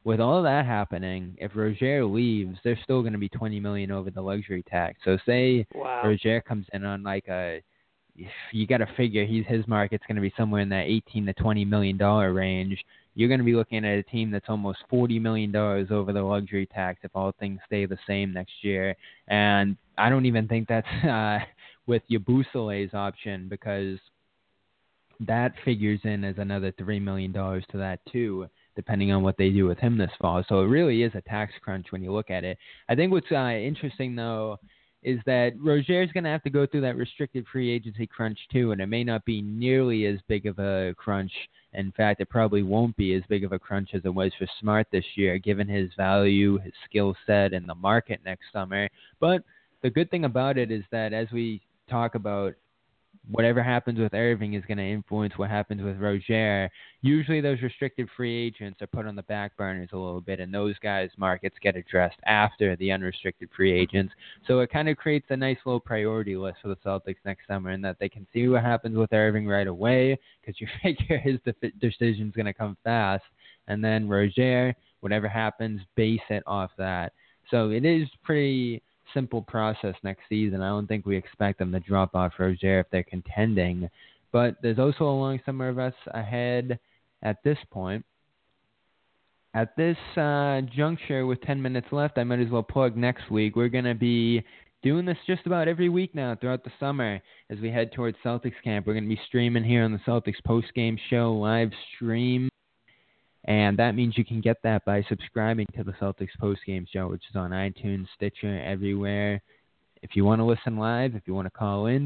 with all that happening, if Rozier leaves, they're still going to be $20 million over the luxury tax. So say Rozier comes in on like you got to figure his market's going to be somewhere in that $18 to $20 million range. You're going to be looking at a team that's almost $40 million over the luxury tax if all things stay the same next year. And I don't even think that's with Yabusele's option, because that figures in as another $3 million to that too, depending on what they do with him this fall. So it really is a tax crunch when you look at it. I think what's interesting, though, is that Rozier's going to have to go through that restricted free agency crunch too, and it may not be nearly as big of a crunch. In fact, it probably won't be as big of a crunch as it was for Smart this year, given his value, his skill set, and the market next summer. But the good thing about it is that as we talk about, whatever happens with Irving is going to influence what happens with Rozier. Usually those restricted free agents are put on the back burners a little bit, and those guys' markets get addressed after the unrestricted free agents. So it kind of creates a nice little priority list for the Celtics next summer, in that they can see what happens with Irving right away, because you figure his decision's going to come fast. And then Rozier, whatever happens, base it off that. So it is pretty simple process next season. I don't think we expect them to drop off Rozier if they're contending. But there's also a long summer of us ahead at this point. At this juncture, with 10 minutes left, I might as well plug next week. We're going to be doing this just about every week now throughout the summer as we head towards Celtics camp. We're going to be streaming here on the Celtics postgame show, live stream. And that means you can get that by subscribing to the Celtics postgame show, which is on iTunes, Stitcher, everywhere. If you want to listen live, if you want to call in,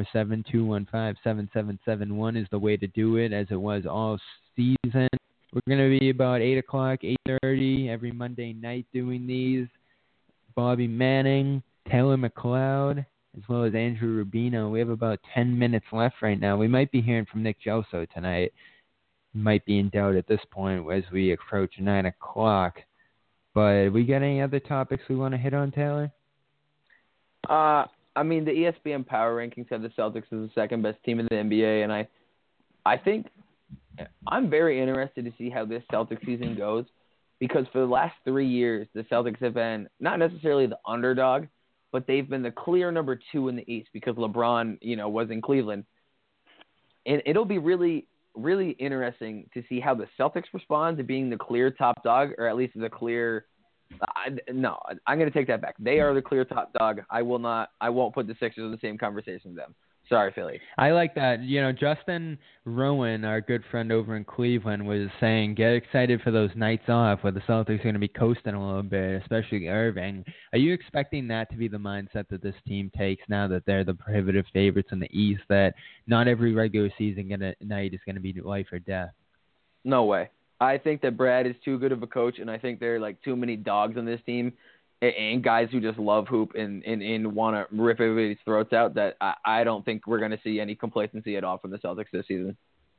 347-215-7771 is the way to do it, as it was all season. We're going to be about 8 o'clock, 8:30 every Monday night doing these. Bobby Manning, Taylor McLeod, as well as Andrew Rubino. We have about 10 minutes left right now. We might be hearing from Nick Gelso tonight. Might be in doubt at this point as we approach 9 o'clock. But we got any other topics we want to hit on, Taylor? I mean, the ESPN Power Rankings have the Celtics as the second best team in the NBA, and I think I'm very interested to see how this Celtics season goes, because for the last 3 years, the Celtics have been not necessarily the underdog, but they've been the clear number 2 in the East because LeBron, was in Cleveland. And it'll be really interesting to see how the Celtics respond to being the clear top dog, or at least the clear. No, I'm going to take that back. They are the clear top dog. I won't put the Sixers in the same conversation with them. Sorry, Philly. I like that. Justin Rowan, our good friend over in Cleveland, was saying, get excited for those nights off where the Celtics are going to be coasting a little bit, especially Irving. Are you expecting that to be the mindset that this team takes now that they're the prohibitive favorites in the East, that not every regular season night is going to be life or death? No way. I think that Brad is too good of a coach, and I think there are like too many dogs on this team and guys who just love hoop and want to rip everybody's throats out, that I don't think we're going to see any complacency at all from the Celtics this season.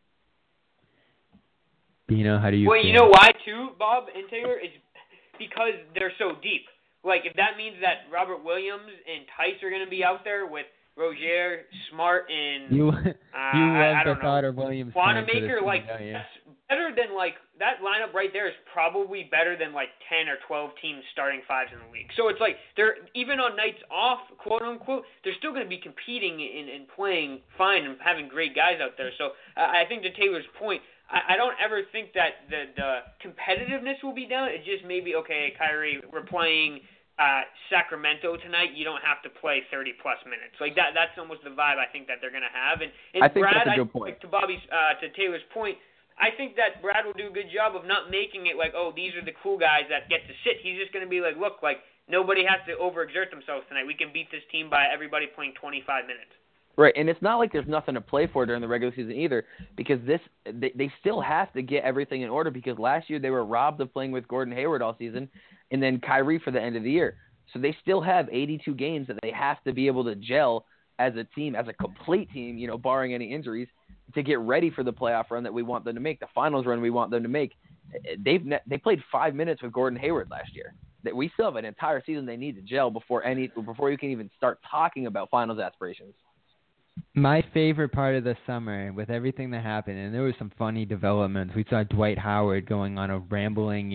Bino, how do you feel? You know why too, Bob and Taylor? Is because they're so deep. Like, if that means that Robert Williams and Tice are going to be out there with Rozier, Smart, and you love the thought of Williams. Wanamaker, that's better than that lineup right there is probably better than 10 or 12 teams starting fives in the league. So it's they're even on nights off, quote unquote, they're still going to be competing and playing fine and having great guys out there. So I think to Taylor's point, I don't ever think that the competitiveness will be down. It just may be, okay, Kyrie, we're playing Sacramento tonight, you don't have to play 30-plus minutes. That's almost the vibe I think that they're going to have. And I think Brad, that's a good point. To Taylor's point, I think that Brad will do a good job of not making it these are the cool guys that get to sit. He's just going to be look, nobody has to overexert themselves tonight. We can beat this team by everybody playing 25 minutes. Right, and it's not like there's nothing to play for during the regular season either, because they still have to get everything in order, because last year they were robbed of playing with Gordon Hayward all season and then Kyrie for the end of the year. So they still have 82 games that they have to be able to gel as a team, as a complete team, barring any injuries, to get ready for the playoff run that we want them to make, the finals run we want them to make. They played 5 minutes with Gordon Hayward last year. That we still have an entire season they need to gel before you can even start talking about finals aspirations. My favorite part of the summer, with everything that happened, and there was some funny developments. We saw Dwight Howard going on a rambling,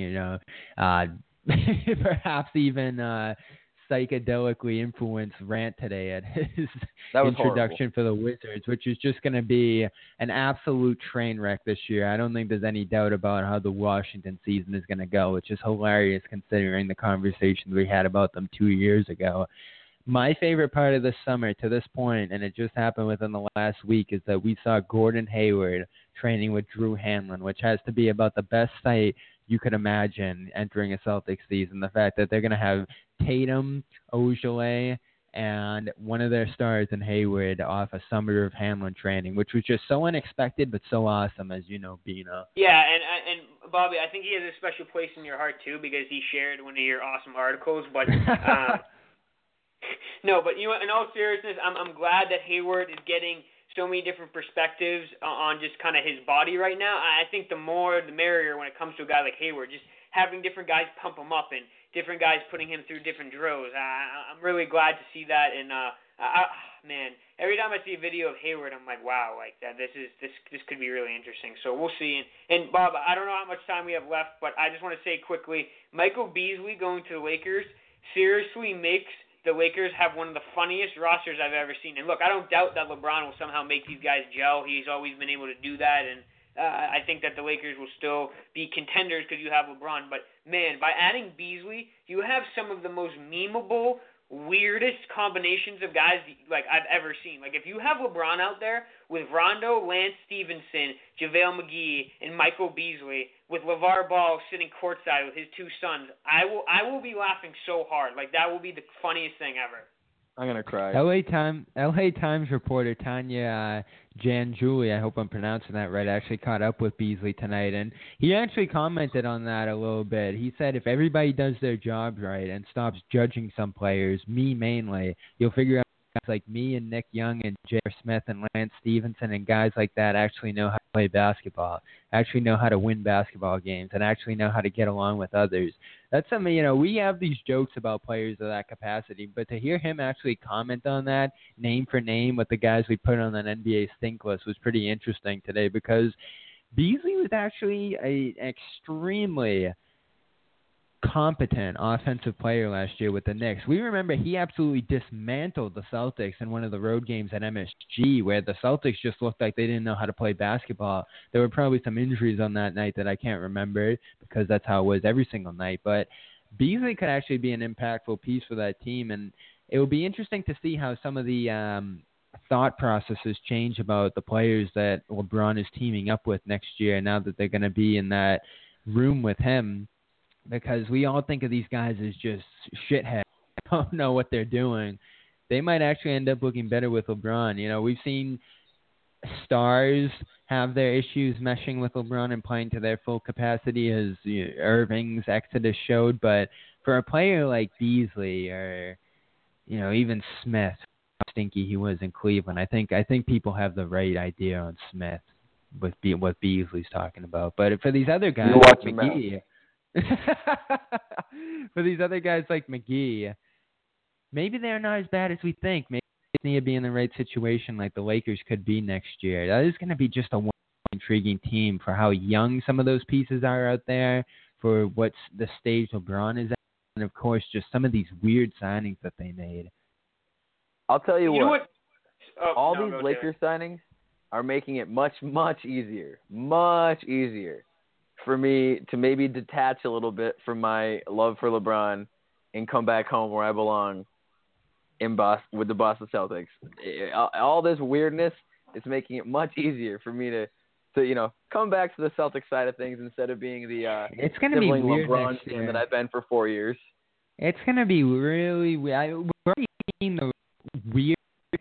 perhaps even psychedelically influenced rant today at his That was introduction for the Wizards, which is just going to be an absolute train wreck this year. I don't think there's any doubt about how the Washington season is going to go, which is hilarious considering the conversations we had about them 2 years ago. My favorite part of the summer to this point, and it just happened within the last week, is that we saw Gordon Hayward training with Drew Hanlon, which has to be about the best sight you could imagine entering a Celtics season. The fact that they're going to have Tatum, Ogilvy, and one of their stars in Hayward off a summer of Hanlon training, which was just so unexpected but so awesome, as you know, Bino. Yeah, and Bobby, I think he has a special place in your heart too because he shared one of your awesome articles. But no, but in all seriousness, I'm glad that Hayward is getting so many different perspectives on just kind of his body right now. I think the more the merrier when it comes to a guy like Hayward. Just having different guys pump him up and different guys putting him through different drills. I'm really glad to see that. And man, every time I see a video of Hayward, I'm like, wow, like that. This could be really interesting. So we'll see. And Bob, I don't know how much time we have left, but I just want to say quickly, Michael Beasley going to the Lakers seriously makes the Lakers have one of the funniest rosters I've ever seen. And look, I don't doubt that LeBron will somehow make these guys gel. He's always been able to do that, and I think that the Lakers will still be contenders because you have LeBron. But, man, by adding Beasley, you have some of the most memeable, weirdest combinations of guys like I've ever seen. Like, if you have LeBron out there with Rondo, Lance Stevenson, JaVale McGee, and Michael Beasley, with LeVar Ball sitting courtside with his two sons, I will be laughing so hard. Like, that will be the funniest thing ever. I'm going to cry. LA Times reporter Tanya Janjuli, I hope I'm pronouncing that right, actually caught up with Beasley tonight, and he actually commented on that a little bit. He said if everybody does their jobs right and stops judging some players, me mainly, you'll figure out guys like me and Nick Young and J.R. Smith and Lance Stevenson and guys like that actually know how to play basketball, actually know how to win basketball games, and actually know how to get along with others. That's something, we have these jokes about players of that capacity, but to hear him actually comment on that name for name with the guys we put on an NBA stink list was pretty interesting today because Beasley was actually an extremely competent offensive player last year with the Knicks. We remember he absolutely dismantled the Celtics in one of the road games at MSG where the Celtics just looked like they didn't know how to play basketball. There were probably some injuries on that night that I can't remember because that's how it was every single night. But Beasley could actually be an impactful piece for that team, and it will be interesting to see how some of the thought processes change about the players that LeBron is teaming up with next year now that they're going to be in that room with him. Because we all think of these guys as just shitheads. Don't know what they're doing. They might actually end up looking better with LeBron. We've seen stars have their issues meshing with LeBron and playing to their full capacity, as Irving's exodus showed. But for a player like Beasley or even Smith, how stinky he was in Cleveland, I think people have the right idea on Smith with what Beasley's talking about. But for these other guys, like McGee. For these other guys like McGee, maybe they're not as bad as we think. Maybe they need to be in the right situation like the Lakers could be next year. That is going to be just a intriguing team for how young some of those pieces are out there, for what's the stage LeBron is at, and of course just some of these weird signings that they made. I'll tell you what. All these Lakers signings are making it much, much easier for me to maybe detach a little bit from my love for LeBron and come back home where I belong in Boston with the Boston Celtics. All this weirdness is making it much easier for me to come back to the Celtics side of things instead of being the it's going to be weird LeBron next fan year. that I've been for 4 years. It's going to be really weird. We're already seeing the weird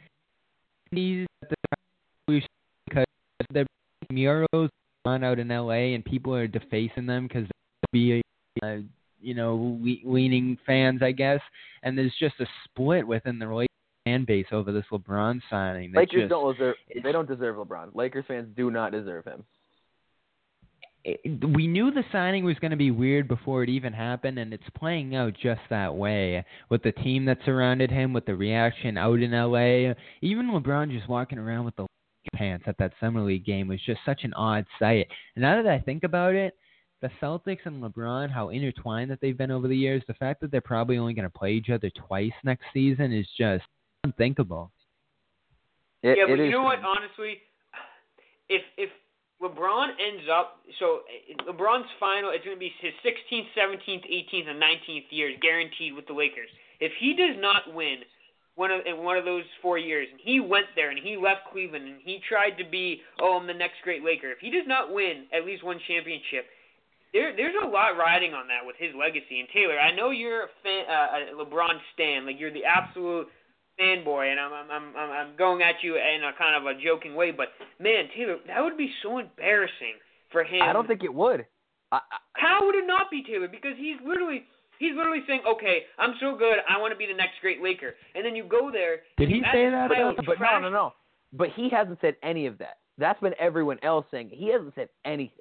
because the murals on out in LA and people are defacing them because they'll be leaning fans, I guess, and there's just a split within the Lakers fan base over this LeBron signing. Lakers don't deserve LeBron. Lakers fans do not deserve him. we knew the signing was going to be weird before it even happened, and it's playing out just that way with the team that surrounded him, with the reaction out in L.A. Even LeBron just walking around with the pants at that Summer League game was just such an odd sight. And now that I think about it, the Celtics and LeBron, how intertwined that they've been over the years, the fact that they're probably only going to play each other twice next season is just unthinkable. But you know what, honestly, if LeBron ends up, so LeBron's final, it's going to be his 16th, 17th, 18th, and 19th years guaranteed with the Lakers. If he does not win in one of those 4 years, and he went there and he left Cleveland and he tried to be, I'm the next great Laker. If he does not win at least one championship, there's a lot riding on that with his legacy. And Taylor, I know you're a LeBron stan, like you're the absolute fanboy, and I'm going at you in a kind of a joking way, but man, Taylor, that would be so embarrassing for him. I don't think it would. How would it not be, Taylor? Because he's literally saying, okay, I'm so good, I want to be the next great Laker. And then you go there. Did he say that? But no. But he hasn't said any of that. That's been everyone else saying. He hasn't said anything.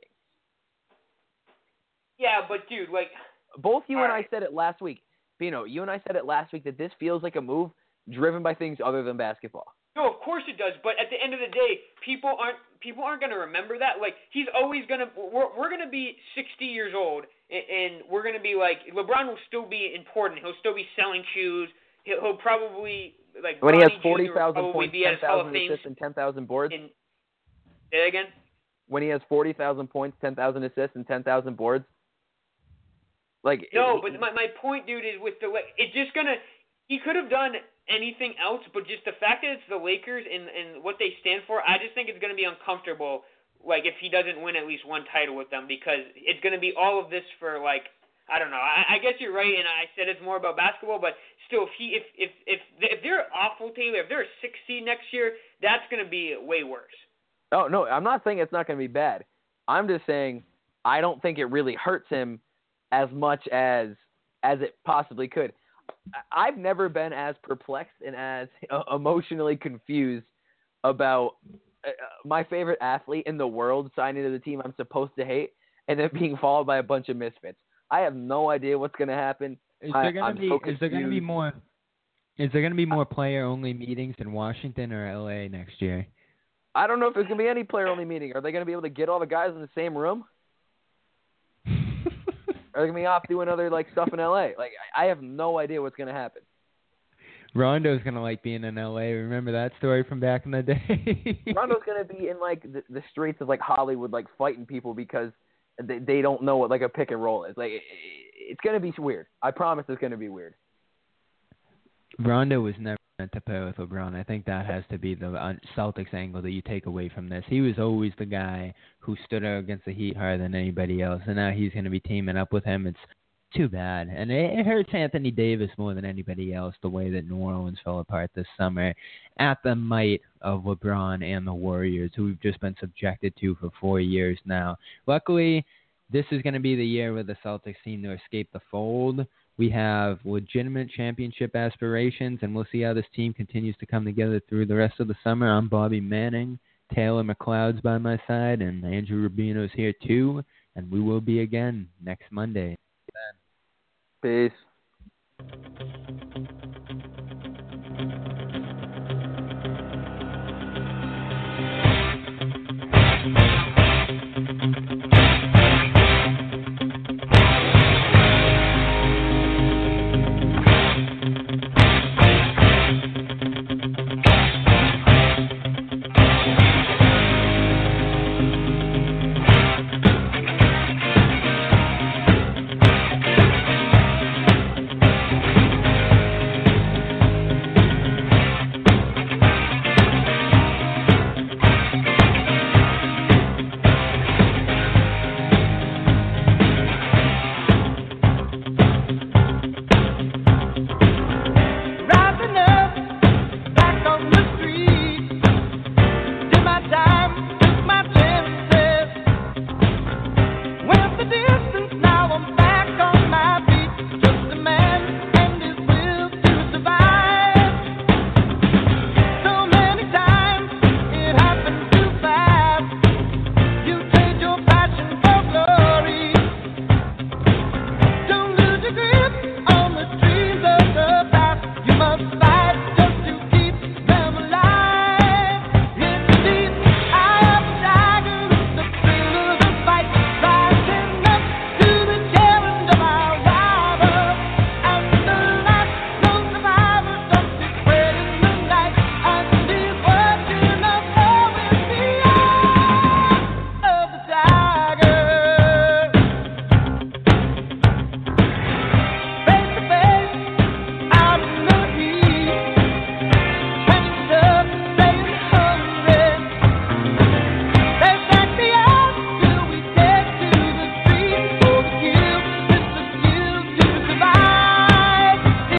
Yeah, but dude, like. Both you and I said it last week. Bino, you and I said it last week that this feels like a move driven by things other than basketball. No, of course it does. But at the end of the day, people aren't going to remember that. Like, he's always going to – we're going to be 60 years old, and we're going to be like – LeBron will still be important. He'll still be selling shoes. He'll probably – like when he has 40,000 points, 10,000 assists, and 10,000 boards. Say that again? When he has 40,000 points, 10,000 assists, and 10,000 boards. Like no, but my point, dude, is with the – it's just going to – he could have done – anything else, but just the fact that it's the Lakers and what they stand for, I just think it's going to be uncomfortable, like, if he doesn't win at least one title with them, because it's going to be all of this for, like, I don't know. I guess you're right, and I said it's more about basketball, but still, if they're awful, Taylor, if they're a 6 seed next year, that's going to be way worse. Oh, no, I'm not saying it's not going to be bad. I'm just saying I don't think it really hurts him as much as it possibly could. I've never been as perplexed and as emotionally confused about my favorite athlete in the world signing to the team I'm supposed to hate and then being followed by a bunch of misfits. I have no idea what's going to happen. Is there going to be more player-only meetings in Washington or LA next year? I don't know if there's going to be any player-only meeting. Are they going to be able to get all the guys in the same room? Are they going to be off doing other stuff in L.A.? I have no idea what's going to happen. Rondo's going to like being in L.A. Remember that story from back in the day? Rondo's going to be in, the streets of, Hollywood, fighting people because they don't know what, a pick and roll is. It's going to be weird. I promise it's going to be weird. Rondo was never meant to pair with LeBron. I think that has to be the Celtics angle that you take away from this. He was always the guy who stood out against the Heat harder than anybody else, and now he's going to be teaming up with him. It's too bad. And it hurts Anthony Davis more than anybody else, the way that New Orleans fell apart this summer at the might of LeBron and the Warriors, who we've just been subjected to for 4 years now. Luckily, this is going to be the year where the Celtics seem to escape the fold. We have legitimate championship aspirations, and we'll see how this team continues to come together through the rest of the summer. I'm Bobby Manning. Taylor McLeod's by my side, and Andrew Rubino's here too, and we will be again next Monday. Peace.